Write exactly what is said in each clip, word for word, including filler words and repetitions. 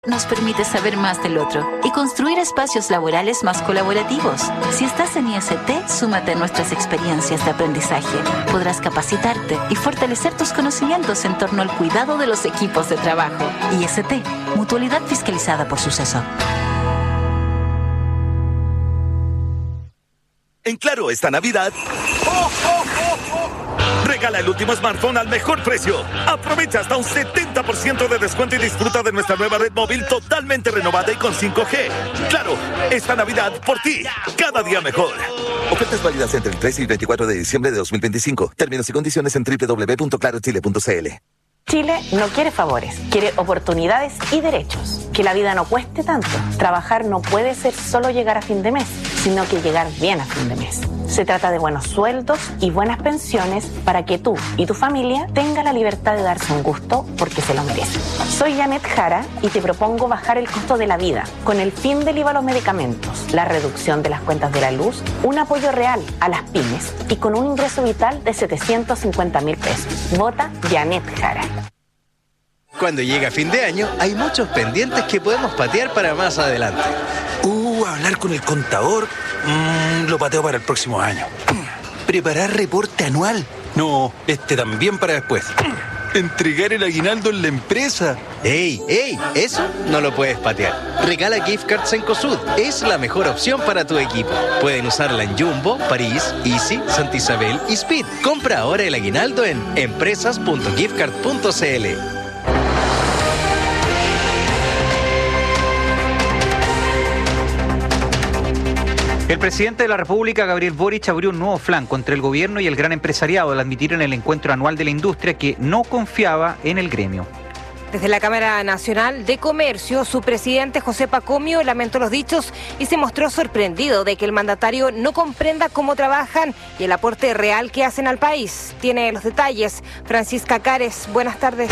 nos permite saber más del otro y construir espacios laborales más colaborativos. Si estás en I S T, súmate a nuestras experiencias de aprendizaje. Podrás capacitarte y fortalecer tus conocimientos en torno al cuidado de los equipos de trabajo. I S T, Mutualidad fiscalizada por Suceso. En Claro, esta Navidad, ¡oh, oh, oh, oh! Regala el último smartphone al mejor precio. Aprovecha hasta un setenta por ciento de descuento y disfruta de nuestra nueva red móvil totalmente renovada y con cinco G. Claro, esta Navidad por ti, cada día mejor. Ofertas válidas entre el tres y el veinticuatro de diciembre de dos mil veinticinco. Términos y condiciones en doble u doble u doble u punto claro chile punto c l. Chile no quiere favores, quiere oportunidades y derechos. Que la vida no cueste tanto. Trabajar no puede ser solo llegar a fin de mes, sino que llegar bien a fin de mes. Se trata de buenos sueldos y buenas pensiones para que tú y tu familia tengan la libertad de darse un gusto porque se lo merecen. Soy Janet Jara y te propongo bajar el costo de la vida con el fin del I V A a los medicamentos, la reducción de las cuentas de la luz, un apoyo real a las pymes y con un ingreso vital de setecientos cincuenta mil pesos. Vota Janet Jara. Cuando llega fin de año, hay muchos pendientes que podemos patear para más adelante. Uh, hablar con el contador. Mmm, lo pateo para el próximo año. Preparar reporte anual. No, este también para después. Entregar el aguinaldo en la empresa. ¡Ey, ey! Eso no lo puedes patear. Regala gift cards en COSUD. Es la mejor opción para tu equipo. Pueden usarla en Jumbo, París, Easy, Santa Isabel y Speed. Compra ahora el aguinaldo en empresas punto giftcard punto c l. El presidente de la República, Gabriel Boric, abrió un nuevo flanco entre el gobierno y el gran empresariado al admitir en el encuentro anual de la industria que no confiaba en el gremio. Desde la Cámara Nacional de Comercio, su presidente José Pacomio lamentó los dichos y se mostró sorprendido de que el mandatario no comprenda cómo trabajan y el aporte real que hacen al país. Tiene los detalles Francisca Cares. Buenas tardes.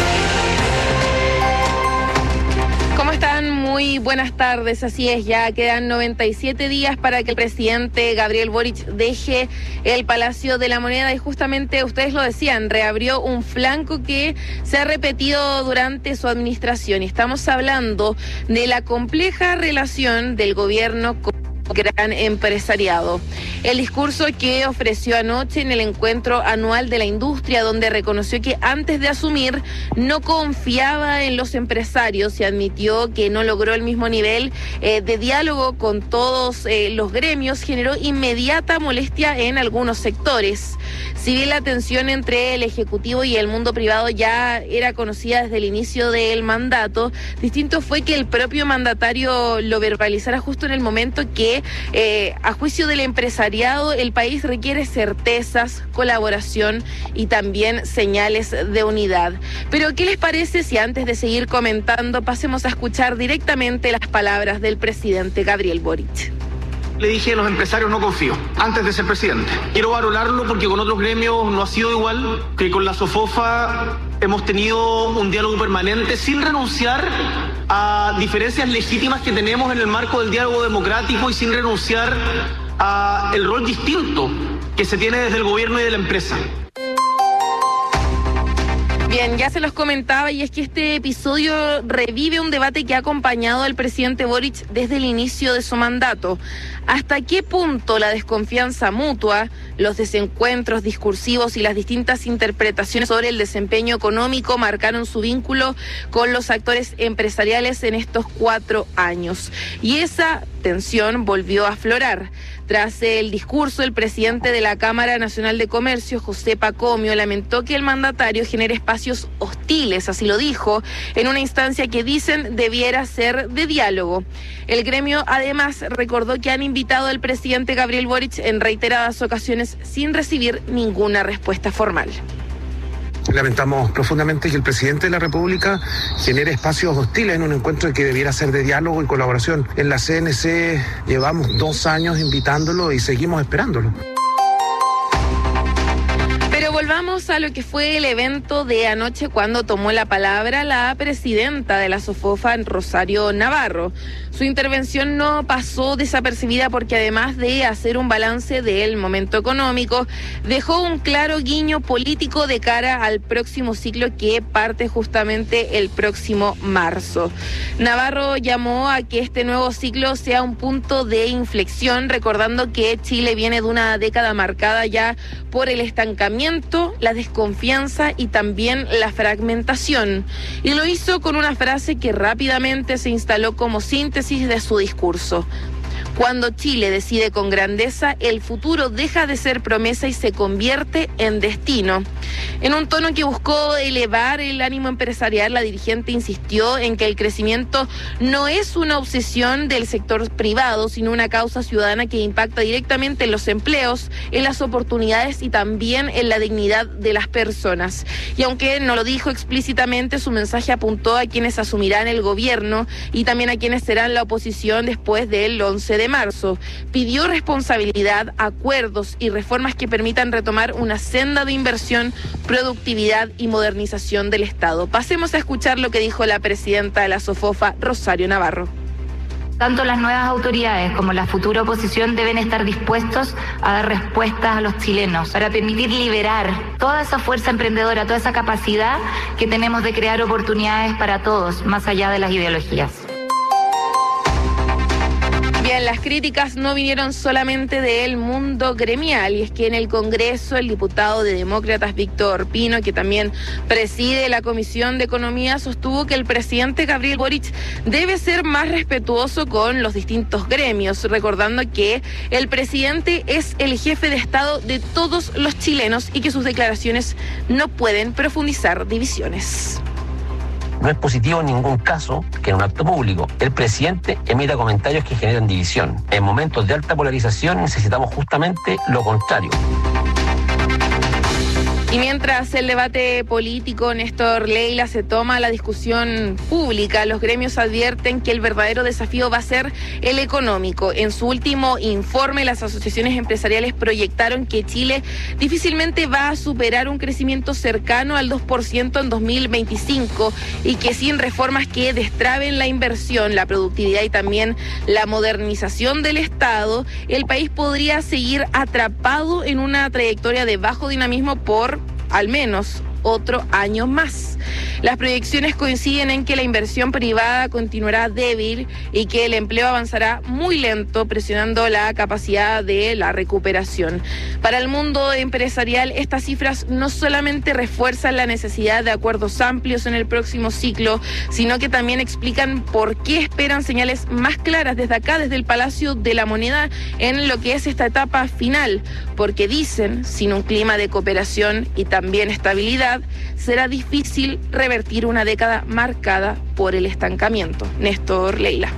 ¿Cómo están? Muy buenas tardes. Así es, ya quedan noventa y siete días para que el presidente Gabriel Boric deje el Palacio de la Moneda y justamente ustedes lo decían, reabrió un flanco que se ha repetido durante su administración y estamos hablando de la compleja relación del gobierno con gran empresariado. El discurso que ofreció anoche en el encuentro anual de la industria, donde reconoció que antes de asumir no confiaba en los empresarios y admitió que no logró el mismo nivel eh, de diálogo con todos eh, los gremios, generó inmediata molestia en algunos sectores. Si bien la tensión entre el Ejecutivo y el mundo privado ya era conocida desde el inicio del mandato, distinto fue que el propio mandatario lo verbalizara justo en el momento que Eh, a juicio del empresariado, el país requiere certezas, colaboración y también señales de unidad. Pero, ¿qué les parece si antes de seguir comentando pasemos a escuchar directamente las palabras del presidente Gabriel Boric? Le dije a los empresarios no confío, antes de ser presidente. Quiero valorarlo porque con otros gremios no ha sido igual, que con la SOFOFA hemos tenido un diálogo permanente sin renunciar a diferencias legítimas que tenemos en el marco del diálogo democrático y sin renunciar a el rol distinto que se tiene desde el gobierno y de la empresa. Bien, ya se los comentaba y es que este episodio revive un debate que ha acompañado al presidente Boric desde el inicio de su mandato. ¿Hasta qué punto la desconfianza mutua, los desencuentros discursivos y las distintas interpretaciones sobre el desempeño económico marcaron su vínculo con los actores empresariales en estos cuatro años? Y esa tensión volvió a aflorar. Tras el discurso, el presidente de la Cámara Nacional de Comercio, José Pacomio, lamentó que el mandatario genere espacios hostiles, así lo dijo, en una instancia que dicen debiera ser de diálogo. El gremio además recordó que han invitado al presidente Gabriel Boric en reiteradas ocasiones sin recibir ninguna respuesta formal. Lamentamos profundamente que el presidente de la República genere espacios hostiles en un encuentro que debiera ser de diálogo y colaboración. En la C N C llevamos dos años invitándolo y seguimos esperándolo. Pero volvamos Vamos a lo que fue el evento de anoche cuando tomó la palabra la presidenta de la SOFOFA, Rosario Navarro. Su intervención no pasó desapercibida porque además de hacer un balance del momento económico, dejó un claro guiño político de cara al próximo ciclo que parte justamente el próximo marzo. Navarro llamó a que este nuevo ciclo sea un punto de inflexión, recordando que Chile viene de una década marcada ya por el estancamiento, la desconfianza y también la fragmentación. Y lo hizo con una frase que rápidamente se instaló como síntesis de su discurso. Cuando Chile decide con grandeza, el futuro deja de ser promesa y se convierte en destino. En un tono que buscó elevar el ánimo empresarial, la dirigente insistió en que el crecimiento no es una obsesión del sector privado, sino una causa ciudadana que impacta directamente en los empleos, en las oportunidades y también en la dignidad de las personas. Y aunque no lo dijo explícitamente, su mensaje apuntó a quienes asumirán el gobierno y también a quienes serán la oposición después del once de marzo. Pidió responsabilidad, acuerdos y reformas que permitan retomar una senda de inversión, productividad y modernización del Estado. Pasemos a escuchar lo que dijo la presidenta de la SOFOFA, Rosario Navarro. Tanto las nuevas autoridades como la futura oposición deben estar dispuestos a dar respuestas a los chilenos para permitir liberar toda esa fuerza emprendedora, toda esa capacidad que tenemos de crear oportunidades para todos, más allá de las ideologías. Bien, las críticas no vinieron solamente del mundo gremial, y es que en el Congreso el diputado de Demócratas Víctor Pino, que también preside la Comisión de Economía, sostuvo que el presidente Gabriel Boric debe ser más respetuoso con los distintos gremios, recordando que el presidente es el jefe de Estado de todos los chilenos y que sus declaraciones no pueden profundizar divisiones. No es positivo en ningún caso que en un acto público el presidente emita comentarios que generan división. En momentos de alta polarización necesitamos justamente lo contrario. Y mientras el debate político, Néstor Leila, se toma la discusión pública, los gremios advierten que el verdadero desafío va a ser el económico. En su último informe, las asociaciones empresariales proyectaron que Chile difícilmente va a superar un crecimiento cercano al dos por ciento en dos mil veinticinco y que sin reformas que destraben la inversión, la productividad y también la modernización del Estado, el país podría seguir atrapado en una trayectoria de bajo dinamismo por al menos otro año más. Las proyecciones coinciden en que la inversión privada continuará débil y que el empleo avanzará muy lento, presionando la capacidad de la recuperación. Para el mundo empresarial, estas cifras no solamente refuerzan la necesidad de acuerdos amplios en el próximo ciclo, sino que también explican por qué esperan señales más claras desde acá, desde el Palacio de la Moneda, en lo que es esta etapa final, porque dicen, sin un clima de cooperación y también estabilidad, será difícil revertir una década marcada por el estancamiento. Néstor Leila.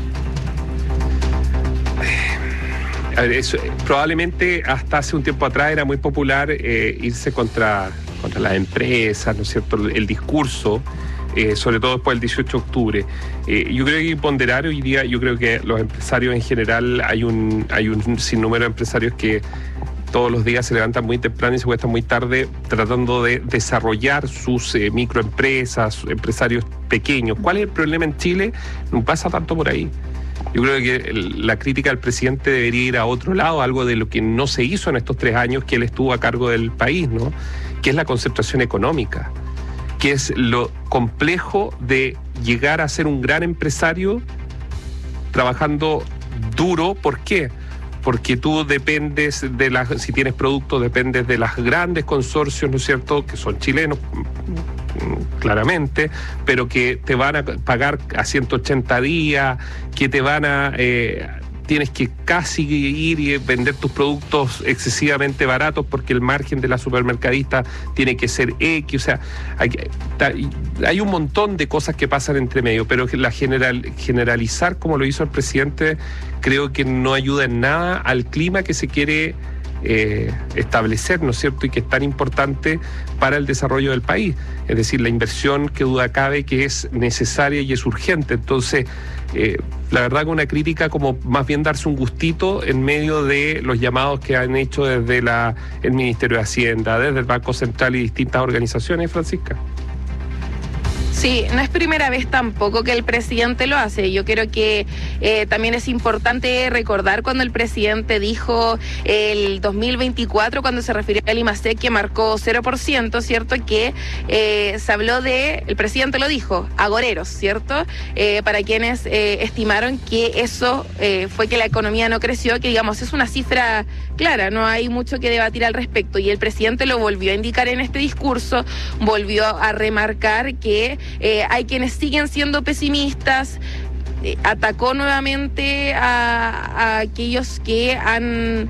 A ver, eso, probablemente hasta hace un tiempo atrás era muy popular eh, irse contra, contra las empresas, ¿no es cierto? El discurso, eh, sobre todo después del dieciocho de octubre. Eh, yo creo que hay que ponderar hoy día, yo creo que los empresarios en general, hay un, hay un sinnúmero de empresarios que todos los días se levantan muy temprano y se acuestan muy tarde tratando de desarrollar sus eh, microempresas, empresarios pequeños. ¿Cuál es el problema en Chile? No pasa tanto por ahí. Yo creo que el, la crítica al presidente debería ir a otro lado, algo de lo que no se hizo en estos tres años que él estuvo a cargo del país, ¿no? Que es la concentración económica, que es lo complejo de llegar a ser un gran empresario trabajando duro. ¿Por qué? Porque tú dependes de las, si tienes productos, dependes de las grandes consorcios, ¿no es cierto?, que son chilenos, claramente, pero que te van a pagar a ciento ochenta días, que te van a... Eh, tienes que casi ir y vender tus productos excesivamente baratos porque el margen de la supermercadista tiene que ser X, o sea, hay, hay un montón de cosas que pasan entre medio, pero la general, generalizar como lo hizo el presidente creo que no ayuda en nada al clima que se quiere eh, establecer, ¿no es cierto?, y que es tan importante para el desarrollo del país. Es decir, la inversión, que duda cabe, que es necesaria y es urgente. Entonces, eh, la verdad que una crítica como más bien darse un gustito en medio de los llamados que han hecho desde la, el Ministerio de Hacienda, desde el Banco Central y distintas organizaciones, Francisca. Sí, no es primera vez tampoco que el presidente lo hace. Yo creo que eh, también es importante recordar cuando el presidente dijo el dos mil veinticuatro, cuando se refirió al IMASEC, que marcó cero por ciento, ¿cierto? Que eh, se habló de, el presidente lo dijo, agoreros, ¿cierto? Eh, para quienes eh, estimaron que eso eh, fue que la economía no creció, que digamos es una cifra clara, no hay mucho que debatir al respecto. Y el presidente lo volvió a indicar en este discurso, volvió a remarcar que Eh, hay quienes siguen siendo pesimistas, eh, atacó nuevamente a, a aquellos que han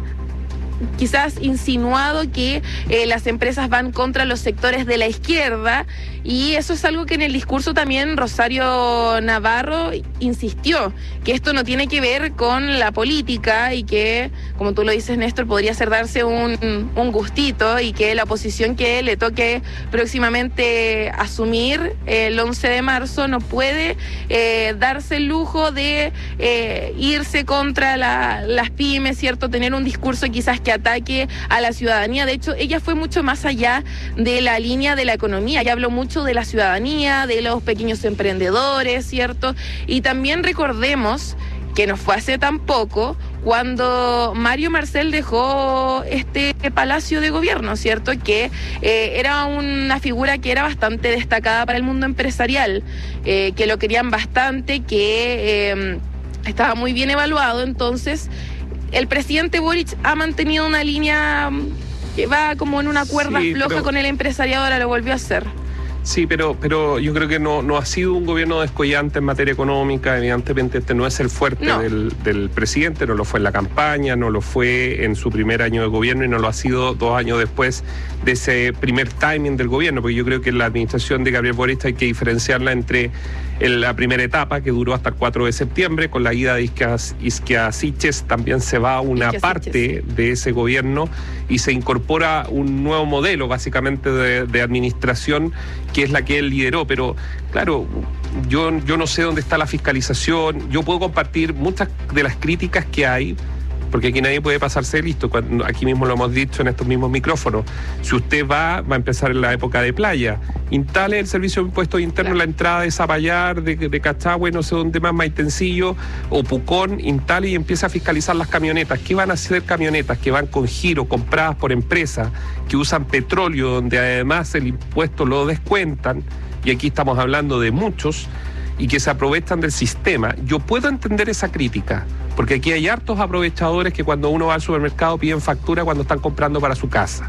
quizás insinuado que eh, las empresas van contra los sectores de la izquierda, y eso es algo que en el discurso también Rosario Navarro insistió, que esto no tiene que ver con la política y que, como tú lo dices, Néstor, podría ser darse un, un gustito, y que la oposición que le toque próximamente asumir el once de marzo no puede eh, darse el lujo de eh, irse contra la, las pymes, ¿cierto? Tener un discurso quizás que ataque a la ciudadanía. De hecho, ella fue mucho más allá de la línea de la economía, ella habló mucho de la ciudadanía, de los pequeños emprendedores, ¿cierto? Y también recordemos que no fue hace tan poco cuando Mario Marcel dejó este palacio de gobierno, ¿cierto? Que eh, era una figura que era bastante destacada para el mundo empresarial, eh, que lo querían bastante, que eh, estaba muy bien evaluado. Entonces, el presidente Boric ha mantenido una línea que va como en una cuerda sí, floja pero... con el empresariado, ahora lo volvió a hacer. Sí, pero, pero yo creo que no, no ha sido un gobierno descollante en materia económica. Evidentemente este no es el fuerte no. del, del presidente, no lo fue en la campaña, no lo fue en su primer año de gobierno y no lo ha sido dos años después de ese primer timing del gobierno, porque yo creo que la administración de Gabriel Boric hay que diferenciarla entre en la primera etapa, que duró hasta el cuatro de septiembre, con la ida de Isquia Siches, también se va una Isquia parte Siches. de ese gobierno y se incorpora un nuevo modelo, básicamente, de, de administración, que es la que él lideró. Pero, claro, yo, yo no sé dónde está la fiscalización. Yo puedo compartir muchas de las críticas que hay, porque aquí nadie puede pasarse listo. Cuando, aquí mismo lo hemos dicho en estos mismos micrófonos. Si usted va, va a empezar en la época de playa. Instale el servicio de impuestos internos, claro. La entrada de Zapallar, de, de Cachagüe, no sé dónde más, Maitencillo o Pucón, instale y empieza a fiscalizar las camionetas. ¿Qué van a hacer camionetas que van con giro, compradas por empresas, que usan petróleo, donde además el impuesto lo descuentan? Y aquí estamos hablando de muchos, y que se aprovechan del sistema. Yo puedo entender esa crítica, porque aquí hay hartos aprovechadores que cuando uno va al supermercado piden factura cuando están comprando para su casa.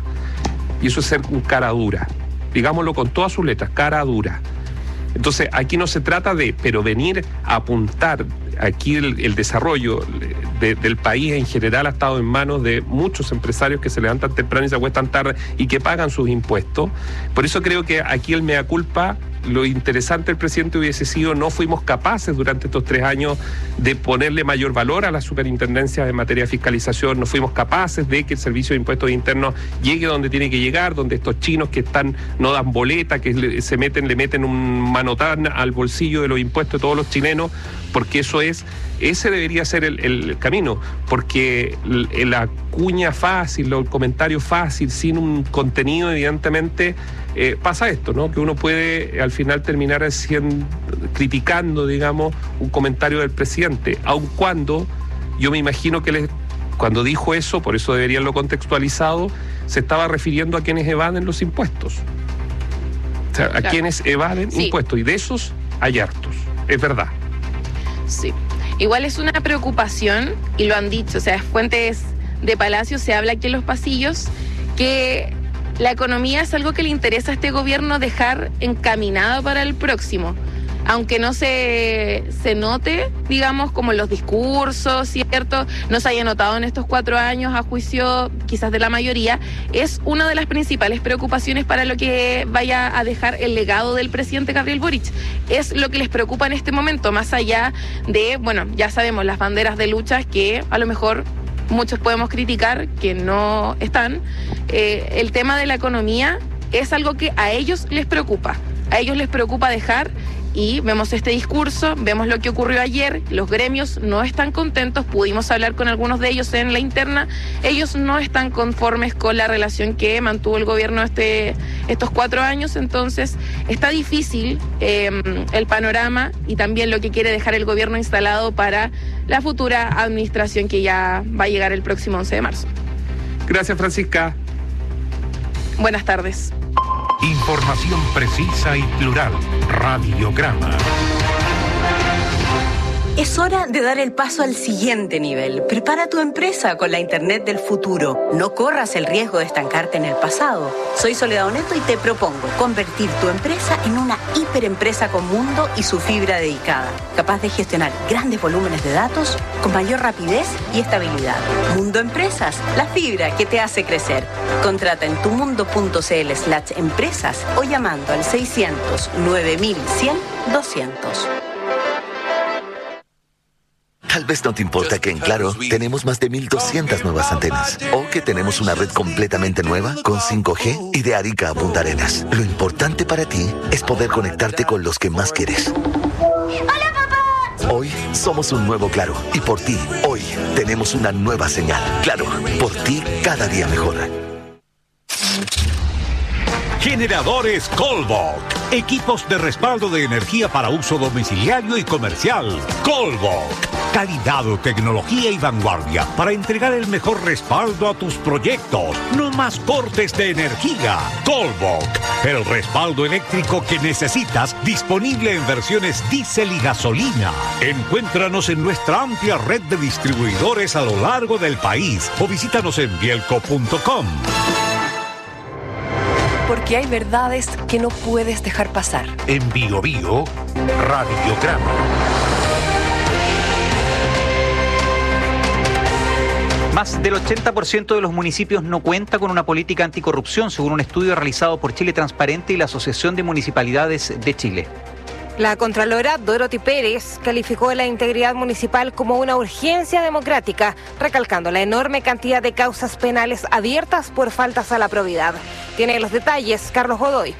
Y eso es ser un cara dura. Digámoslo con todas sus letras, cara dura. Entonces, aquí no se trata de, pero venir a apuntar, aquí el, el desarrollo de, del país en general ha estado en manos de muchos empresarios que se levantan temprano y se acuestan tarde y que pagan sus impuestos. Por eso creo que aquí el mea culpa, lo interesante del presidente hubiese sido, no fuimos capaces durante estos tres años de ponerle mayor valor a la superintendencia en materia de fiscalización, no fuimos capaces de que el servicio de impuestos internos llegue donde tiene que llegar, donde estos chinos que están no dan boleta, que le, se meten, le meten un manotán al bolsillo de los impuestos de todos los chilenos, porque eso es, ese debería ser el, el camino, porque la cuña fácil o el comentario fácil, sin un contenido, evidentemente, eh, pasa esto, ¿no? Que uno puede al final terminar haciendo, criticando, digamos, un comentario del presidente, aun cuando yo me imagino que les, cuando dijo eso, por eso deberían lo contextualizado, se estaba refiriendo a quienes evaden los impuestos. O sea, a claro. quienes evaden sí. impuestos, y de esos hay hartos, es verdad. Sí, igual es una preocupación, y lo han dicho, o sea, fuentes de Palacio, se habla aquí en los pasillos, que la economía es algo que le interesa a este gobierno dejar encaminado para el próximo, aunque no se, se note, digamos, como en los discursos, ¿cierto? No se haya notado en estos cuatro años, a juicio quizás de la mayoría, es una de las principales preocupaciones para lo que vaya a dejar el legado del presidente Gabriel Boric. Es lo que les preocupa en este momento, más allá de, bueno, ya sabemos, las banderas de luchas que a lo mejor muchos podemos criticar, que no están. Eh, el tema de la economía es algo que a ellos les preocupa. A ellos les preocupa dejar, y vemos este discurso, vemos lo que ocurrió ayer, los gremios no están contentos, pudimos hablar con algunos de ellos en la interna, ellos no están conformes con la relación que mantuvo el gobierno este, estos cuatro años, entonces está difícil eh, el panorama y también lo que quiere dejar el gobierno instalado para la futura administración que ya va a llegar el próximo once de marzo. Gracias, Francisca. Buenas tardes. Información precisa y plural. Radiograma. Es hora de dar el paso al siguiente nivel. Prepara tu empresa con la Internet del futuro. No corras el riesgo de estancarte en el pasado. Soy Soledad Oneto y te propongo convertir tu empresa en una hiperempresa con Mundo y su fibra dedicada, capaz de gestionar grandes volúmenes de datos con mayor rapidez y estabilidad. Mundo Empresas, la fibra que te hace crecer. Contrata en tumundo.cl slash empresas o llamando al seiscientos nueve mil cien doscientos. Tal vez no te importa que en Claro tenemos más de mil doscientas nuevas antenas o que tenemos una red completamente nueva con cinco G y de Arica a Punta Arenas. Lo importante para ti es poder conectarte con los que más quieres. ¡Hola, papá! Hoy somos un nuevo Claro y por ti, hoy tenemos una nueva señal. Claro, por ti cada día mejor. Generadores Colbok. Equipos de respaldo de energía para uso domiciliario y comercial. Colbok. Calidad, tecnología y vanguardia para entregar el mejor respaldo a tus proyectos. No más cortes de energía. Colbok. El respaldo eléctrico que necesitas, disponible en versiones diésel y gasolina. Encuéntranos en nuestra amplia red de distribuidores a lo largo del país o visítanos en bielco punto com. Porque hay verdades que no puedes dejar pasar. En Bio Bio, Radiograma. Más del ochenta por ciento de los municipios no cuenta con una política anticorrupción, según un estudio realizado por Chile Transparente y la Asociación de Municipalidades de Chile. La contralora Dorothy Pérez calificó la integridad municipal como una urgencia democrática, recalcando la enorme cantidad de causas penales abiertas por faltas a la probidad. Tiene los detalles Carlos Godoy.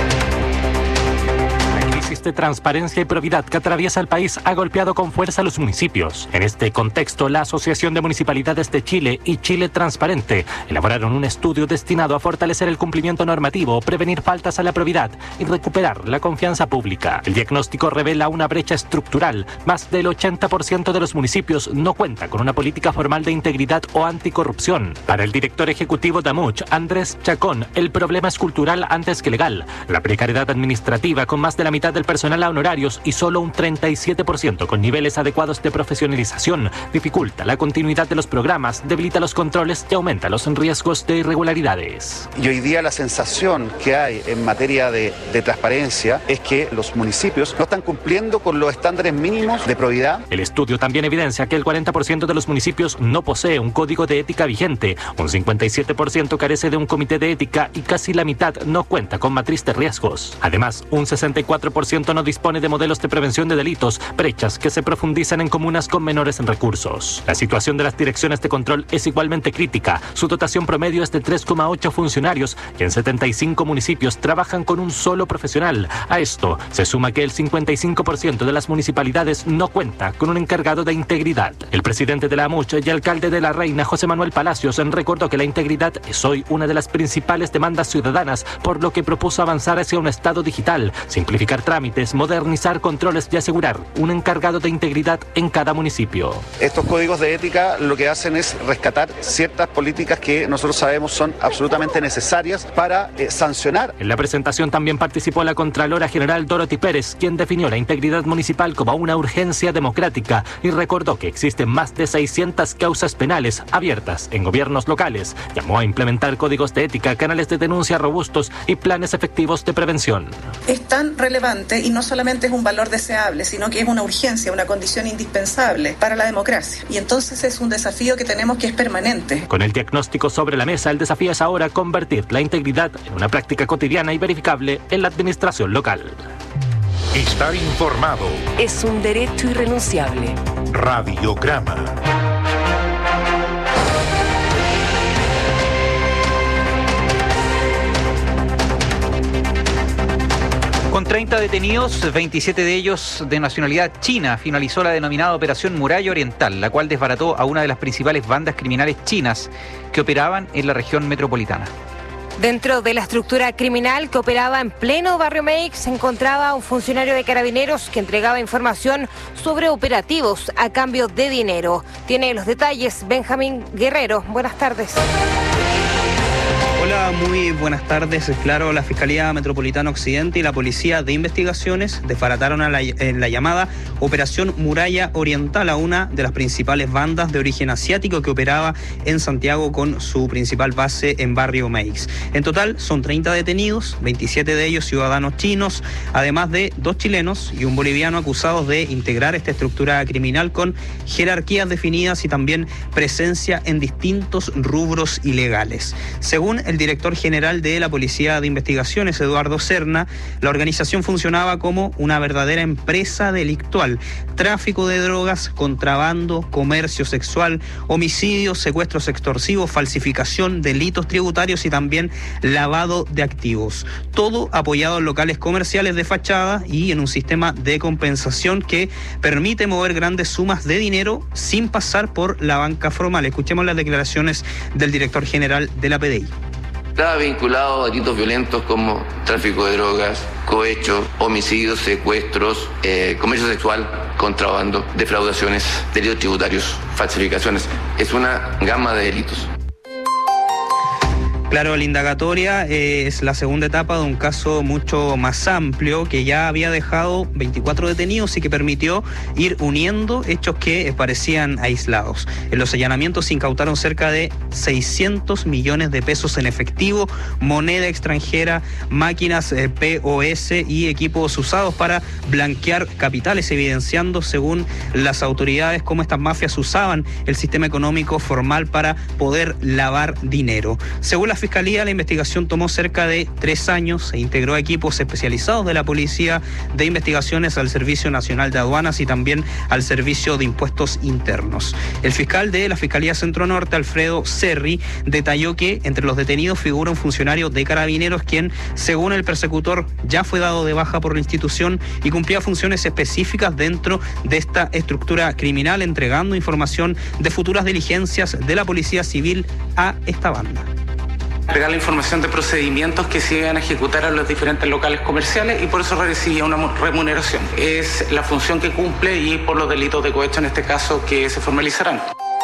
De transparencia y probidad que atraviesa el país ha golpeado con fuerza a los municipios. En este contexto, la Asociación de Municipalidades de Chile y Chile Transparente elaboraron un estudio destinado a fortalecer el cumplimiento normativo, prevenir faltas a la probidad y recuperar la confianza pública. El diagnóstico revela una brecha estructural. Más del ochenta por ciento de los municipios no cuenta con una política formal de integridad o anticorrupción. Para el director ejecutivo de Amuch, Andrés Chacón, el problema es cultural antes que legal. La precariedad administrativa, con más de la mitad del personal a honorarios y solo un treinta y siete por ciento con niveles adecuados de profesionalización, dificulta la continuidad de los programas, debilita los controles y aumenta los riesgos de irregularidades. Y hoy día la sensación que hay en materia de, de transparencia es que los municipios no están cumpliendo con los estándares mínimos de probidad. El estudio también evidencia que el cuarenta por ciento de los municipios no posee un código de ética vigente, un cincuenta y siete por ciento carece de un comité de ética y casi la mitad no cuenta con matriz de riesgos. Además, un sesenta y cuatro por ciento no dispone de modelos de prevención de delitos, brechas que se profundizan en comunas con menores recursos. La situación de las direcciones de control es igualmente crítica. Su dotación promedio es de tres coma ocho funcionarios y en setenta y cinco municipios trabajan con un solo profesional. A esto se suma que el cincuenta y cinco por ciento de las municipalidades no cuenta con un encargado de integridad. El presidente de la Amuch y alcalde de La Reina, José Manuel Palacios, recordó que la integridad es hoy una de las principales demandas ciudadanas, por lo que propuso avanzar hacia un Estado digital, simplificar trámites, modernizar controles y asegurar un encargado de integridad en cada municipio. Estos códigos de ética lo que hacen es rescatar ciertas políticas que nosotros sabemos son absolutamente necesarias para eh, sancionar. En la presentación también participó la Contralora General Dorothy Pérez, quien definió la integridad municipal como una urgencia democrática y recordó que existen más de seiscientas causas penales abiertas en gobiernos locales. Llamó a implementar códigos de ética, canales de denuncia robustos y planes efectivos de prevención. Es tan relevante y no solamente es un valor deseable, sino que es una urgencia, una condición indispensable para la democracia. Y entonces es un desafío que tenemos que es permanente. Con el diagnóstico sobre la mesa, el desafío es ahora convertir la integridad en una práctica cotidiana y verificable en la administración local. Estar informado es un derecho irrenunciable. Radiograma. Con treinta detenidos, veintisiete de ellos de nacionalidad china, finalizó la denominada Operación Muralla Oriental, la cual desbarató a una de las principales bandas criminales chinas que operaban en la región metropolitana. Dentro de la estructura criminal que operaba en pleno barrio Meix se encontraba un funcionario de Carabineros que entregaba información sobre operativos a cambio de dinero. Tiene los detalles Benjamín Guerrero. Buenas tardes. Hola, muy buenas tardes. Claro, la Fiscalía Metropolitana Occidente y la Policía de Investigaciones desbarataron a la, en la llamada Operación Muralla Oriental a una de las principales bandas de origen asiático que operaba en Santiago con su principal base en Barrio Meix. En total son treinta detenidos, veintisiete de ellos ciudadanos chinos, además de dos chilenos y un boliviano acusados de integrar esta estructura criminal con jerarquías definidas y también presencia en distintos rubros ilegales. Según el director general de la Policía de Investigaciones, Eduardo Serna, la organización funcionaba como una verdadera empresa delictual. Tráfico de drogas, contrabando, comercio sexual, homicidios, secuestros extorsivos, falsificación, delitos tributarios y también lavado de activos. Todo apoyado en locales comerciales de fachada y en un sistema de compensación que permite mover grandes sumas de dinero sin pasar por la banca formal. Escuchemos las declaraciones del director general de la P D I. Estaba vinculado a delitos violentos como tráfico de drogas, cohecho, homicidios, secuestros, eh, comercio sexual, contrabando, defraudaciones, delitos tributarios, falsificaciones. Es una gama de delitos. Claro, la indagatoria eh, es la segunda etapa de un caso mucho más amplio que ya había dejado veinticuatro detenidos y que permitió ir uniendo hechos que parecían aislados. En los allanamientos se incautaron cerca de seiscientos millones de pesos en efectivo, moneda extranjera, máquinas eh, P O S y equipos usados para blanquear capitales, evidenciando, según las autoridades, cómo estas mafias usaban el sistema económico formal para poder lavar dinero. Según la Fiscalía, la investigación tomó cerca de tres años e integró equipos especializados de la Policía de Investigaciones al Servicio Nacional de Aduanas y también al Servicio de Impuestos Internos. El fiscal de la Fiscalía Centro Norte, Alfredo Cerri, detalló que entre los detenidos figura un funcionario de Carabineros quien, según el persecutor, ya fue dado de baja por la institución y cumplía funciones específicas dentro de esta estructura criminal, entregando información de futuras diligencias de la Policía Civil a esta banda. Entregar la información de procedimientos que se iban a ejecutar a los diferentes locales comerciales y por eso recibía una remuneración. Es la función que cumple y por los delitos de cohecho en este caso que se formalizarán.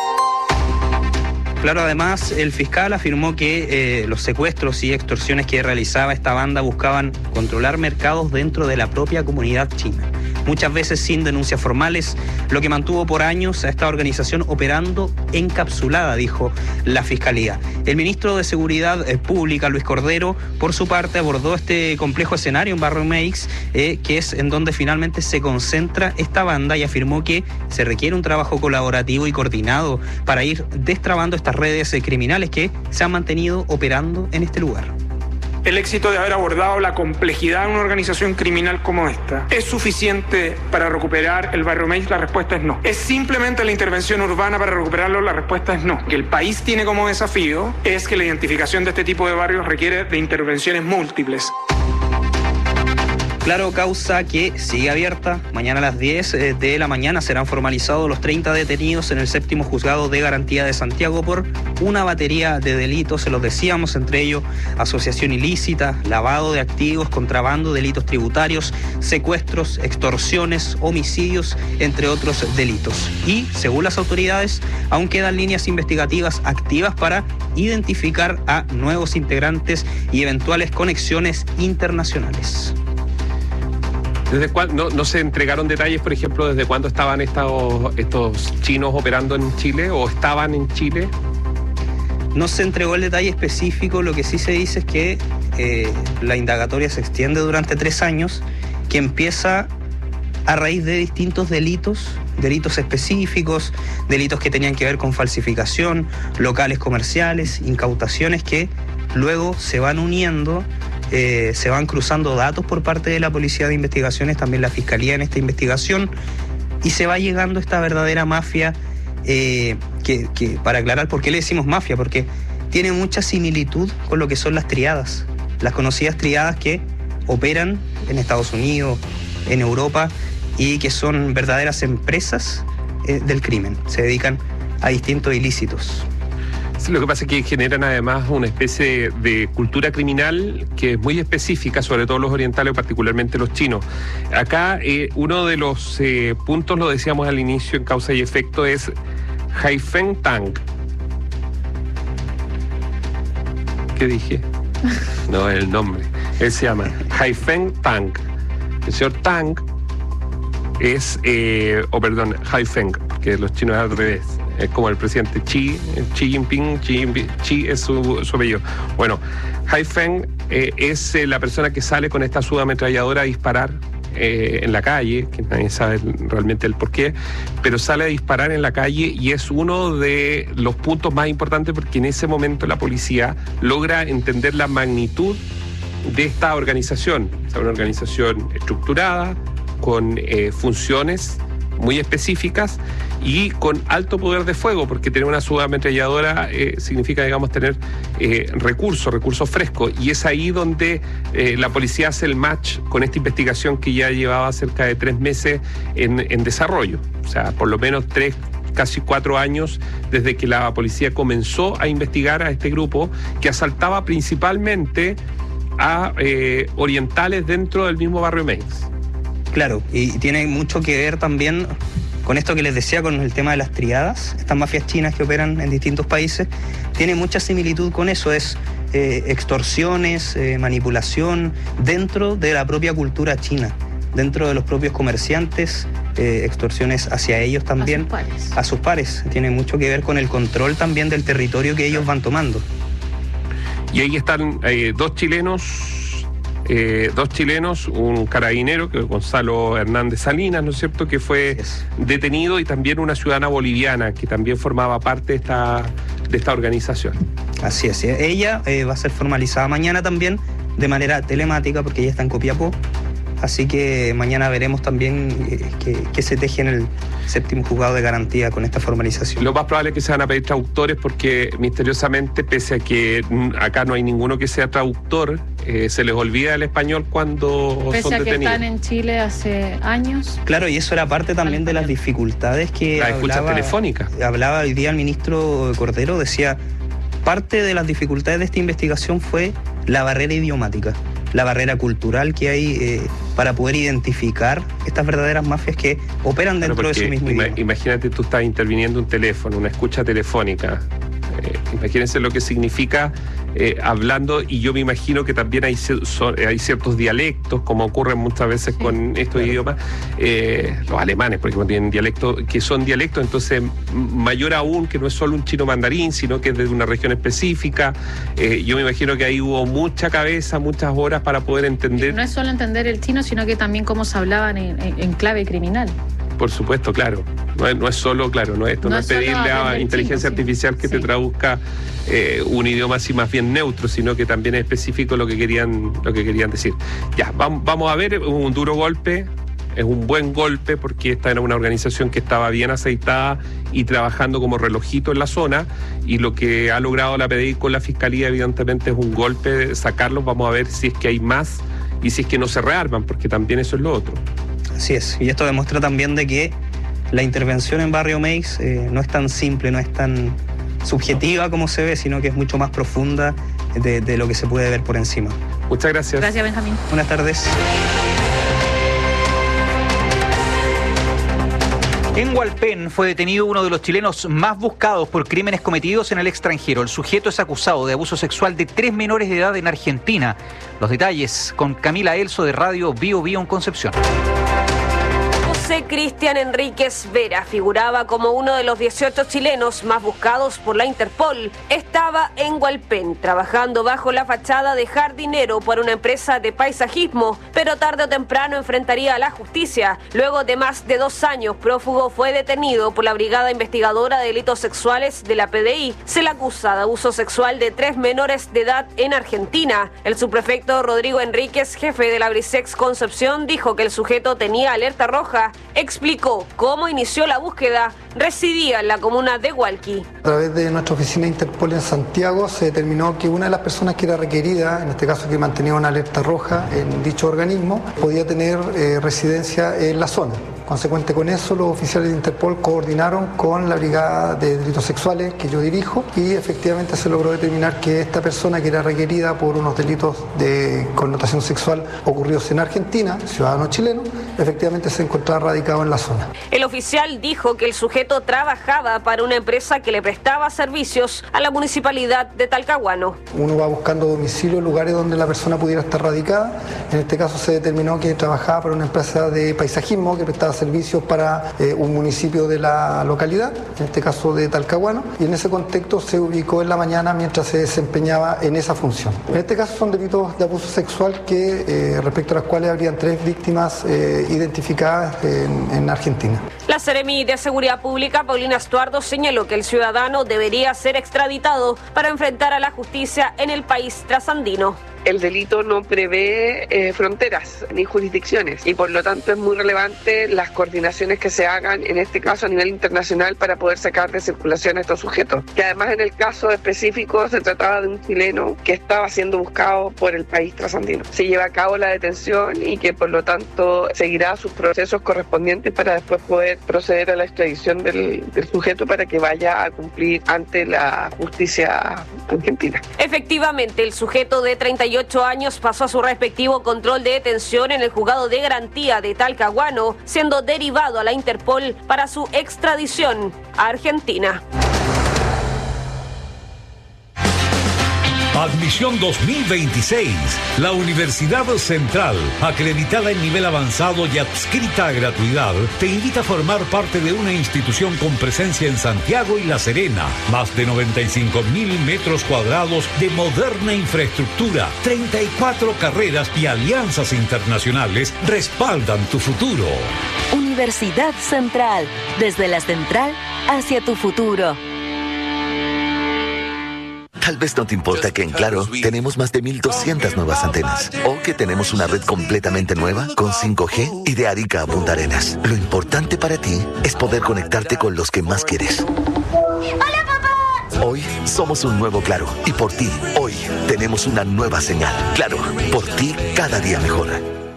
Claro, además, el fiscal afirmó que eh, los secuestros y extorsiones que realizaba esta banda buscaban controlar mercados dentro de la propia comunidad china, muchas veces sin denuncias formales, lo que mantuvo por años a esta organización operando encapsulada, dijo la Fiscalía. El ministro de Seguridad Pública, Luis Cordero, por su parte, abordó este complejo escenario en Barrio Meix, eh, que es en donde finalmente se concentra esta banda, y afirmó que se requiere un trabajo colaborativo y coordinado para ir destrabando estas redes eh, criminales que se han mantenido operando en este lugar. El éxito de haber abordado la complejidad de una organización criminal como esta, ¿es suficiente para recuperar el Barrio Meix? La respuesta es no. ¿Es simplemente la intervención urbana para recuperarlo? La respuesta es no. Que el país tiene como desafío es que la identificación de este tipo de barrios requiere de intervenciones múltiples. Claro, causa que sigue abierta. Mañana a las diez de la mañana serán formalizados los treinta detenidos en el séptimo juzgado de garantía de Santiago por una batería de delitos, se los decíamos, entre ellos asociación ilícita, lavado de activos, contrabando, delitos tributarios, secuestros, extorsiones, homicidios, entre otros delitos. Y, según las autoridades, aún quedan líneas investigativas activas para identificar a nuevos integrantes y eventuales conexiones internacionales. ¿Desde cuándo no, no se entregaron detalles, por ejemplo, desde cuándo estaban estos, estos chinos operando en Chile o estaban en Chile? No se entregó el detalle específico, lo que sí se dice es que eh, la indagatoria se extiende durante tres años, que empieza a raíz de distintos delitos, delitos específicos, delitos que tenían que ver con falsificación, locales comerciales, incautaciones que luego se van uniendo. Eh, se van cruzando datos por parte de la Policía de Investigaciones, también la Fiscalía en esta investigación, y se va llegando a esta verdadera mafia, eh, que, que para aclarar por qué le decimos mafia, porque tiene mucha similitud con lo que son las triadas, las conocidas triadas que operan en Estados Unidos, en Europa, y que son verdaderas empresas eh, del crimen. Se dedican a distintos ilícitos. Sí, lo que pasa es que generan además una especie de cultura criminal que es muy específica, sobre todo los orientales, particularmente los chinos. Acá eh, uno de los eh, puntos, lo decíamos al inicio en Causa y Efecto, es Haifeng Tang. ¿Qué dije? No, el nombre. Él se llama Haifeng Tang. El señor Tang es, eh, o oh, perdón, Haifeng, porque los chinos es al revés. Es como el presidente Xi, Xi Jinping, Xi, Jinping, Xi es su, su apellido. Bueno, Haifeng eh, es eh, la persona que sale con esta subametralladora a disparar eh, en la calle, que nadie sabe realmente el porqué, pero sale a disparar en la calle y es uno de los puntos más importantes porque en ese momento la policía logra entender la magnitud de esta organización. O sea, una organización estructurada, con eh, funciones muy específicas y con alto poder de fuego, porque tener una subametralladora eh, significa, digamos, tener eh, recursos, recursos frescos, y es ahí donde eh, la policía hace el match con esta investigación que ya llevaba cerca de tres meses en, en desarrollo, o sea, por lo menos tres, casi cuatro años desde que la policía comenzó a investigar a este grupo que asaltaba principalmente a eh, orientales dentro del mismo barrio Meix. Claro, y tiene mucho que ver también con esto que les decía, con el tema de las triadas, estas mafias chinas que operan en distintos países, tiene mucha similitud con eso, es eh, extorsiones, eh, manipulación dentro de la propia cultura china, dentro de los propios comerciantes, eh, extorsiones hacia ellos también, a sus pares. a sus pares, tiene mucho que ver con el control también del territorio que ellos van tomando. Y ahí están eh, dos chilenos, Eh, dos chilenos, un carabinero, que es Gonzalo Hernández Salinas, ¿no es cierto?, que fue detenido, y también una ciudadana boliviana que también formaba parte de esta, de esta organización. Así es, ella eh, va a ser formalizada mañana también de manera telemática porque ella está en Copiapó, así que mañana veremos también eh, qué, qué se teje en el séptimo juzgado de garantía con esta formalización. Lo más probable es que se van a pedir traductores porque misteriosamente, pese a que acá no hay ninguno que sea traductor, eh, se les olvida el español cuando pese son a que detenidos. Están en Chile hace años. Claro, y eso era parte también de las dificultades que la escucha hablaba, telefónica. Hablaba hoy día el ministro Cordero, decía, parte de las dificultades de esta investigación fue la barrera idiomática, la barrera cultural que hay eh, para poder identificar estas verdaderas mafias que operan dentro claro, de ese mismo ima- idioma. Imagínate, tú estás interviniendo un teléfono, una escucha telefónica. Eh, imagínense lo que significa eh, hablando, y yo me imagino que también hay, son, hay ciertos dialectos, como ocurre muchas veces sí, con estos claro. idiomas. Eh, los alemanes, por ejemplo, tienen dialectos que son dialectos, entonces mayor aún, que no es solo un chino mandarín, sino que es de una región específica. Eh, yo me imagino que ahí hubo mucha cabeza, muchas horas para poder entender. No es solo entender el chino, sino que también cómo se hablaban en, en, en clave criminal. Por supuesto, claro. No es, no es solo, claro, no, esto no, no es pedirle a inteligencia chino, artificial sí. que sí. te traduzca eh, un idioma así más bien neutro, sino que también es específico lo que querían, lo que querían decir. Ya, vamos, vamos a ver, un duro golpe, es un buen golpe porque esta era una organización que estaba bien aceitada y trabajando como relojito en la zona, y lo que ha logrado la P D I con la Fiscalía evidentemente es un golpe, sacarlos. Vamos a ver si es que hay más y si es que no se rearman, porque también eso es lo otro. Así es, y esto demuestra también de que la intervención en Barrio Meix eh, no es tan simple, no es tan subjetiva como se ve, sino que es mucho más profunda de, de lo que se puede ver por encima. Muchas gracias. Gracias, Benjamín. Buenas tardes. En Hualpén fue detenido uno de los chilenos más buscados por crímenes cometidos en el extranjero. El sujeto es acusado de abuso sexual de tres menores de edad en Argentina. Los detalles con Camila Elso de Radio Bio Bio en Concepción. José Cristian Enríquez Vera figuraba como uno de los dieciocho chilenos más buscados por la Interpol. Estaba en Hualpén, trabajando bajo la fachada de jardinero por una empresa de paisajismo, pero tarde o temprano enfrentaría a la justicia. Luego de más de dos años prófugo, fue detenido por la Brigada Investigadora de Delitos Sexuales de la P D I. Se le acusa de abuso sexual de tres menores de edad en Argentina. El subprefecto Rodrigo Enríquez, jefe de la Brisex Concepción, dijo que el sujeto tenía alerta roja explicó cómo inició la búsqueda. Residía en la comuna de Hualqui. A través de nuestra oficina Interpol en Santiago se determinó que una de las personas que era requerida, en este caso que mantenía una alerta roja en dicho organismo, podía tener eh, residencia en la zona. Consecuente con eso, los oficiales de Interpol coordinaron con la Brigada de Delitos Sexuales que yo dirijo y efectivamente se logró determinar que esta persona que era requerida por unos delitos de connotación sexual ocurridos en Argentina, ciudadano chileno, efectivamente se encontraba radicado en la zona. El oficial dijo que el sujeto trabajaba para una empresa que le prestaba servicios a la municipalidad de Talcahuano. Uno va buscando domicilio, lugares donde la persona pudiera estar radicada. En este caso se determinó que trabajaba para una empresa de paisajismo que prestaba servicios para eh, un municipio de la localidad, en este caso de Talcahuano, y en ese contexto se ubicó en la mañana mientras se desempeñaba en esa función. En este caso son delitos de abuso sexual que eh, respecto a las cuales habrían tres víctimas eh, identificadas en, en Argentina. La Seremi de Seguridad Pública, Paulina Estuardo, señaló que el ciudadano debería ser extraditado para enfrentar a la justicia en el país trasandino. El delito no prevé eh, fronteras ni jurisdicciones y por lo tanto es muy relevante las coordinaciones que se hagan, en este caso a nivel internacional, para poder sacar de circulación a estos sujetos. Que además en el caso específico se trataba de un chileno que estaba siendo buscado por el país trasandino. Se lleva a cabo la detención y que por lo tanto seguirá sus procesos correspondientes para después poder proceder a la extradición del, del sujeto para que vaya a cumplir ante la justicia argentina. Efectivamente, el sujeto de treinta y ocho años pasó a su respectivo control de detención en el juzgado de garantía de Talcahuano, siendo derivado a la Interpol para su extradición a Argentina. Admisión dos mil veintiséis. La Universidad Central, acreditada en nivel avanzado y adscrita a gratuidad, te invita a formar parte de una institución con presencia en Santiago y La Serena. Más de noventa y cinco mil metros cuadrados de moderna infraestructura, treinta y cuatro carreras y alianzas internacionales respaldan tu futuro. Universidad Central, desde la central hacia tu futuro. Tal vez no te importa que en Claro tenemos más de mil doscientas nuevas antenas o que tenemos una red completamente nueva con cinco G y de Arica a Punta Arenas. Lo importante para ti es poder conectarte con los que más quieres. ¡Hola, papá! Hoy somos un nuevo Claro y por ti, hoy tenemos una nueva señal. Claro, por ti cada día mejor.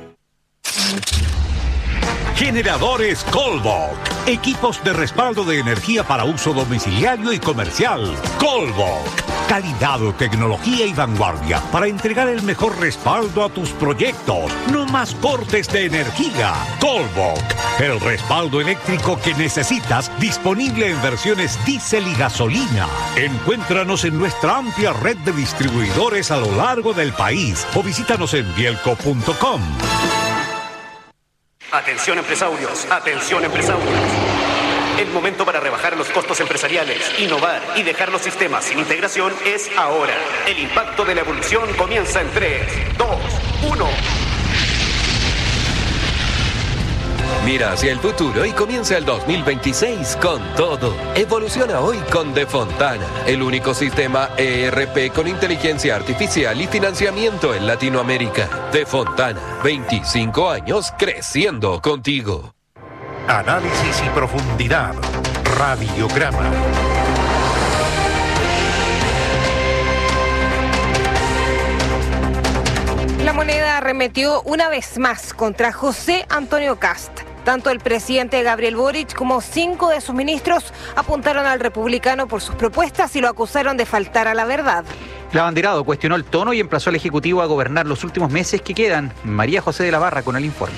Generadores Colbok. Equipos de respaldo de energía para uso domiciliario y comercial. Colbok. Calidad, tecnología y vanguardia para entregar el mejor respaldo a tus proyectos. No más cortes de energía. Colbok. El respaldo eléctrico que necesitas, disponible en versiones diésel y gasolina. Encuéntranos en nuestra amplia red de distribuidores a lo largo del país o visítanos en bielco punto com. Atención empresarios, atención empresarios. El momento para rebajar los costos empresariales, innovar y dejar los sistemas sin integración es ahora. El impacto de la evolución comienza en tres, dos, uno. Mira hacia el futuro y comienza el dos mil veintiséis con todo. Evoluciona hoy con De Fontana, el único sistema E R P con inteligencia artificial y financiamiento en Latinoamérica. De Fontana, veinticinco años creciendo contigo. Análisis y profundidad. Radiograma. La Moneda arremetió una vez más contra José Antonio Kast. Tanto el presidente Gabriel Boric como cinco de sus ministros apuntaron al republicano por sus propuestas y lo acusaron de faltar a la verdad. El abanderado cuestionó el tono y emplazó al Ejecutivo a gobernar los últimos meses que quedan. María José de la Barra con el informe.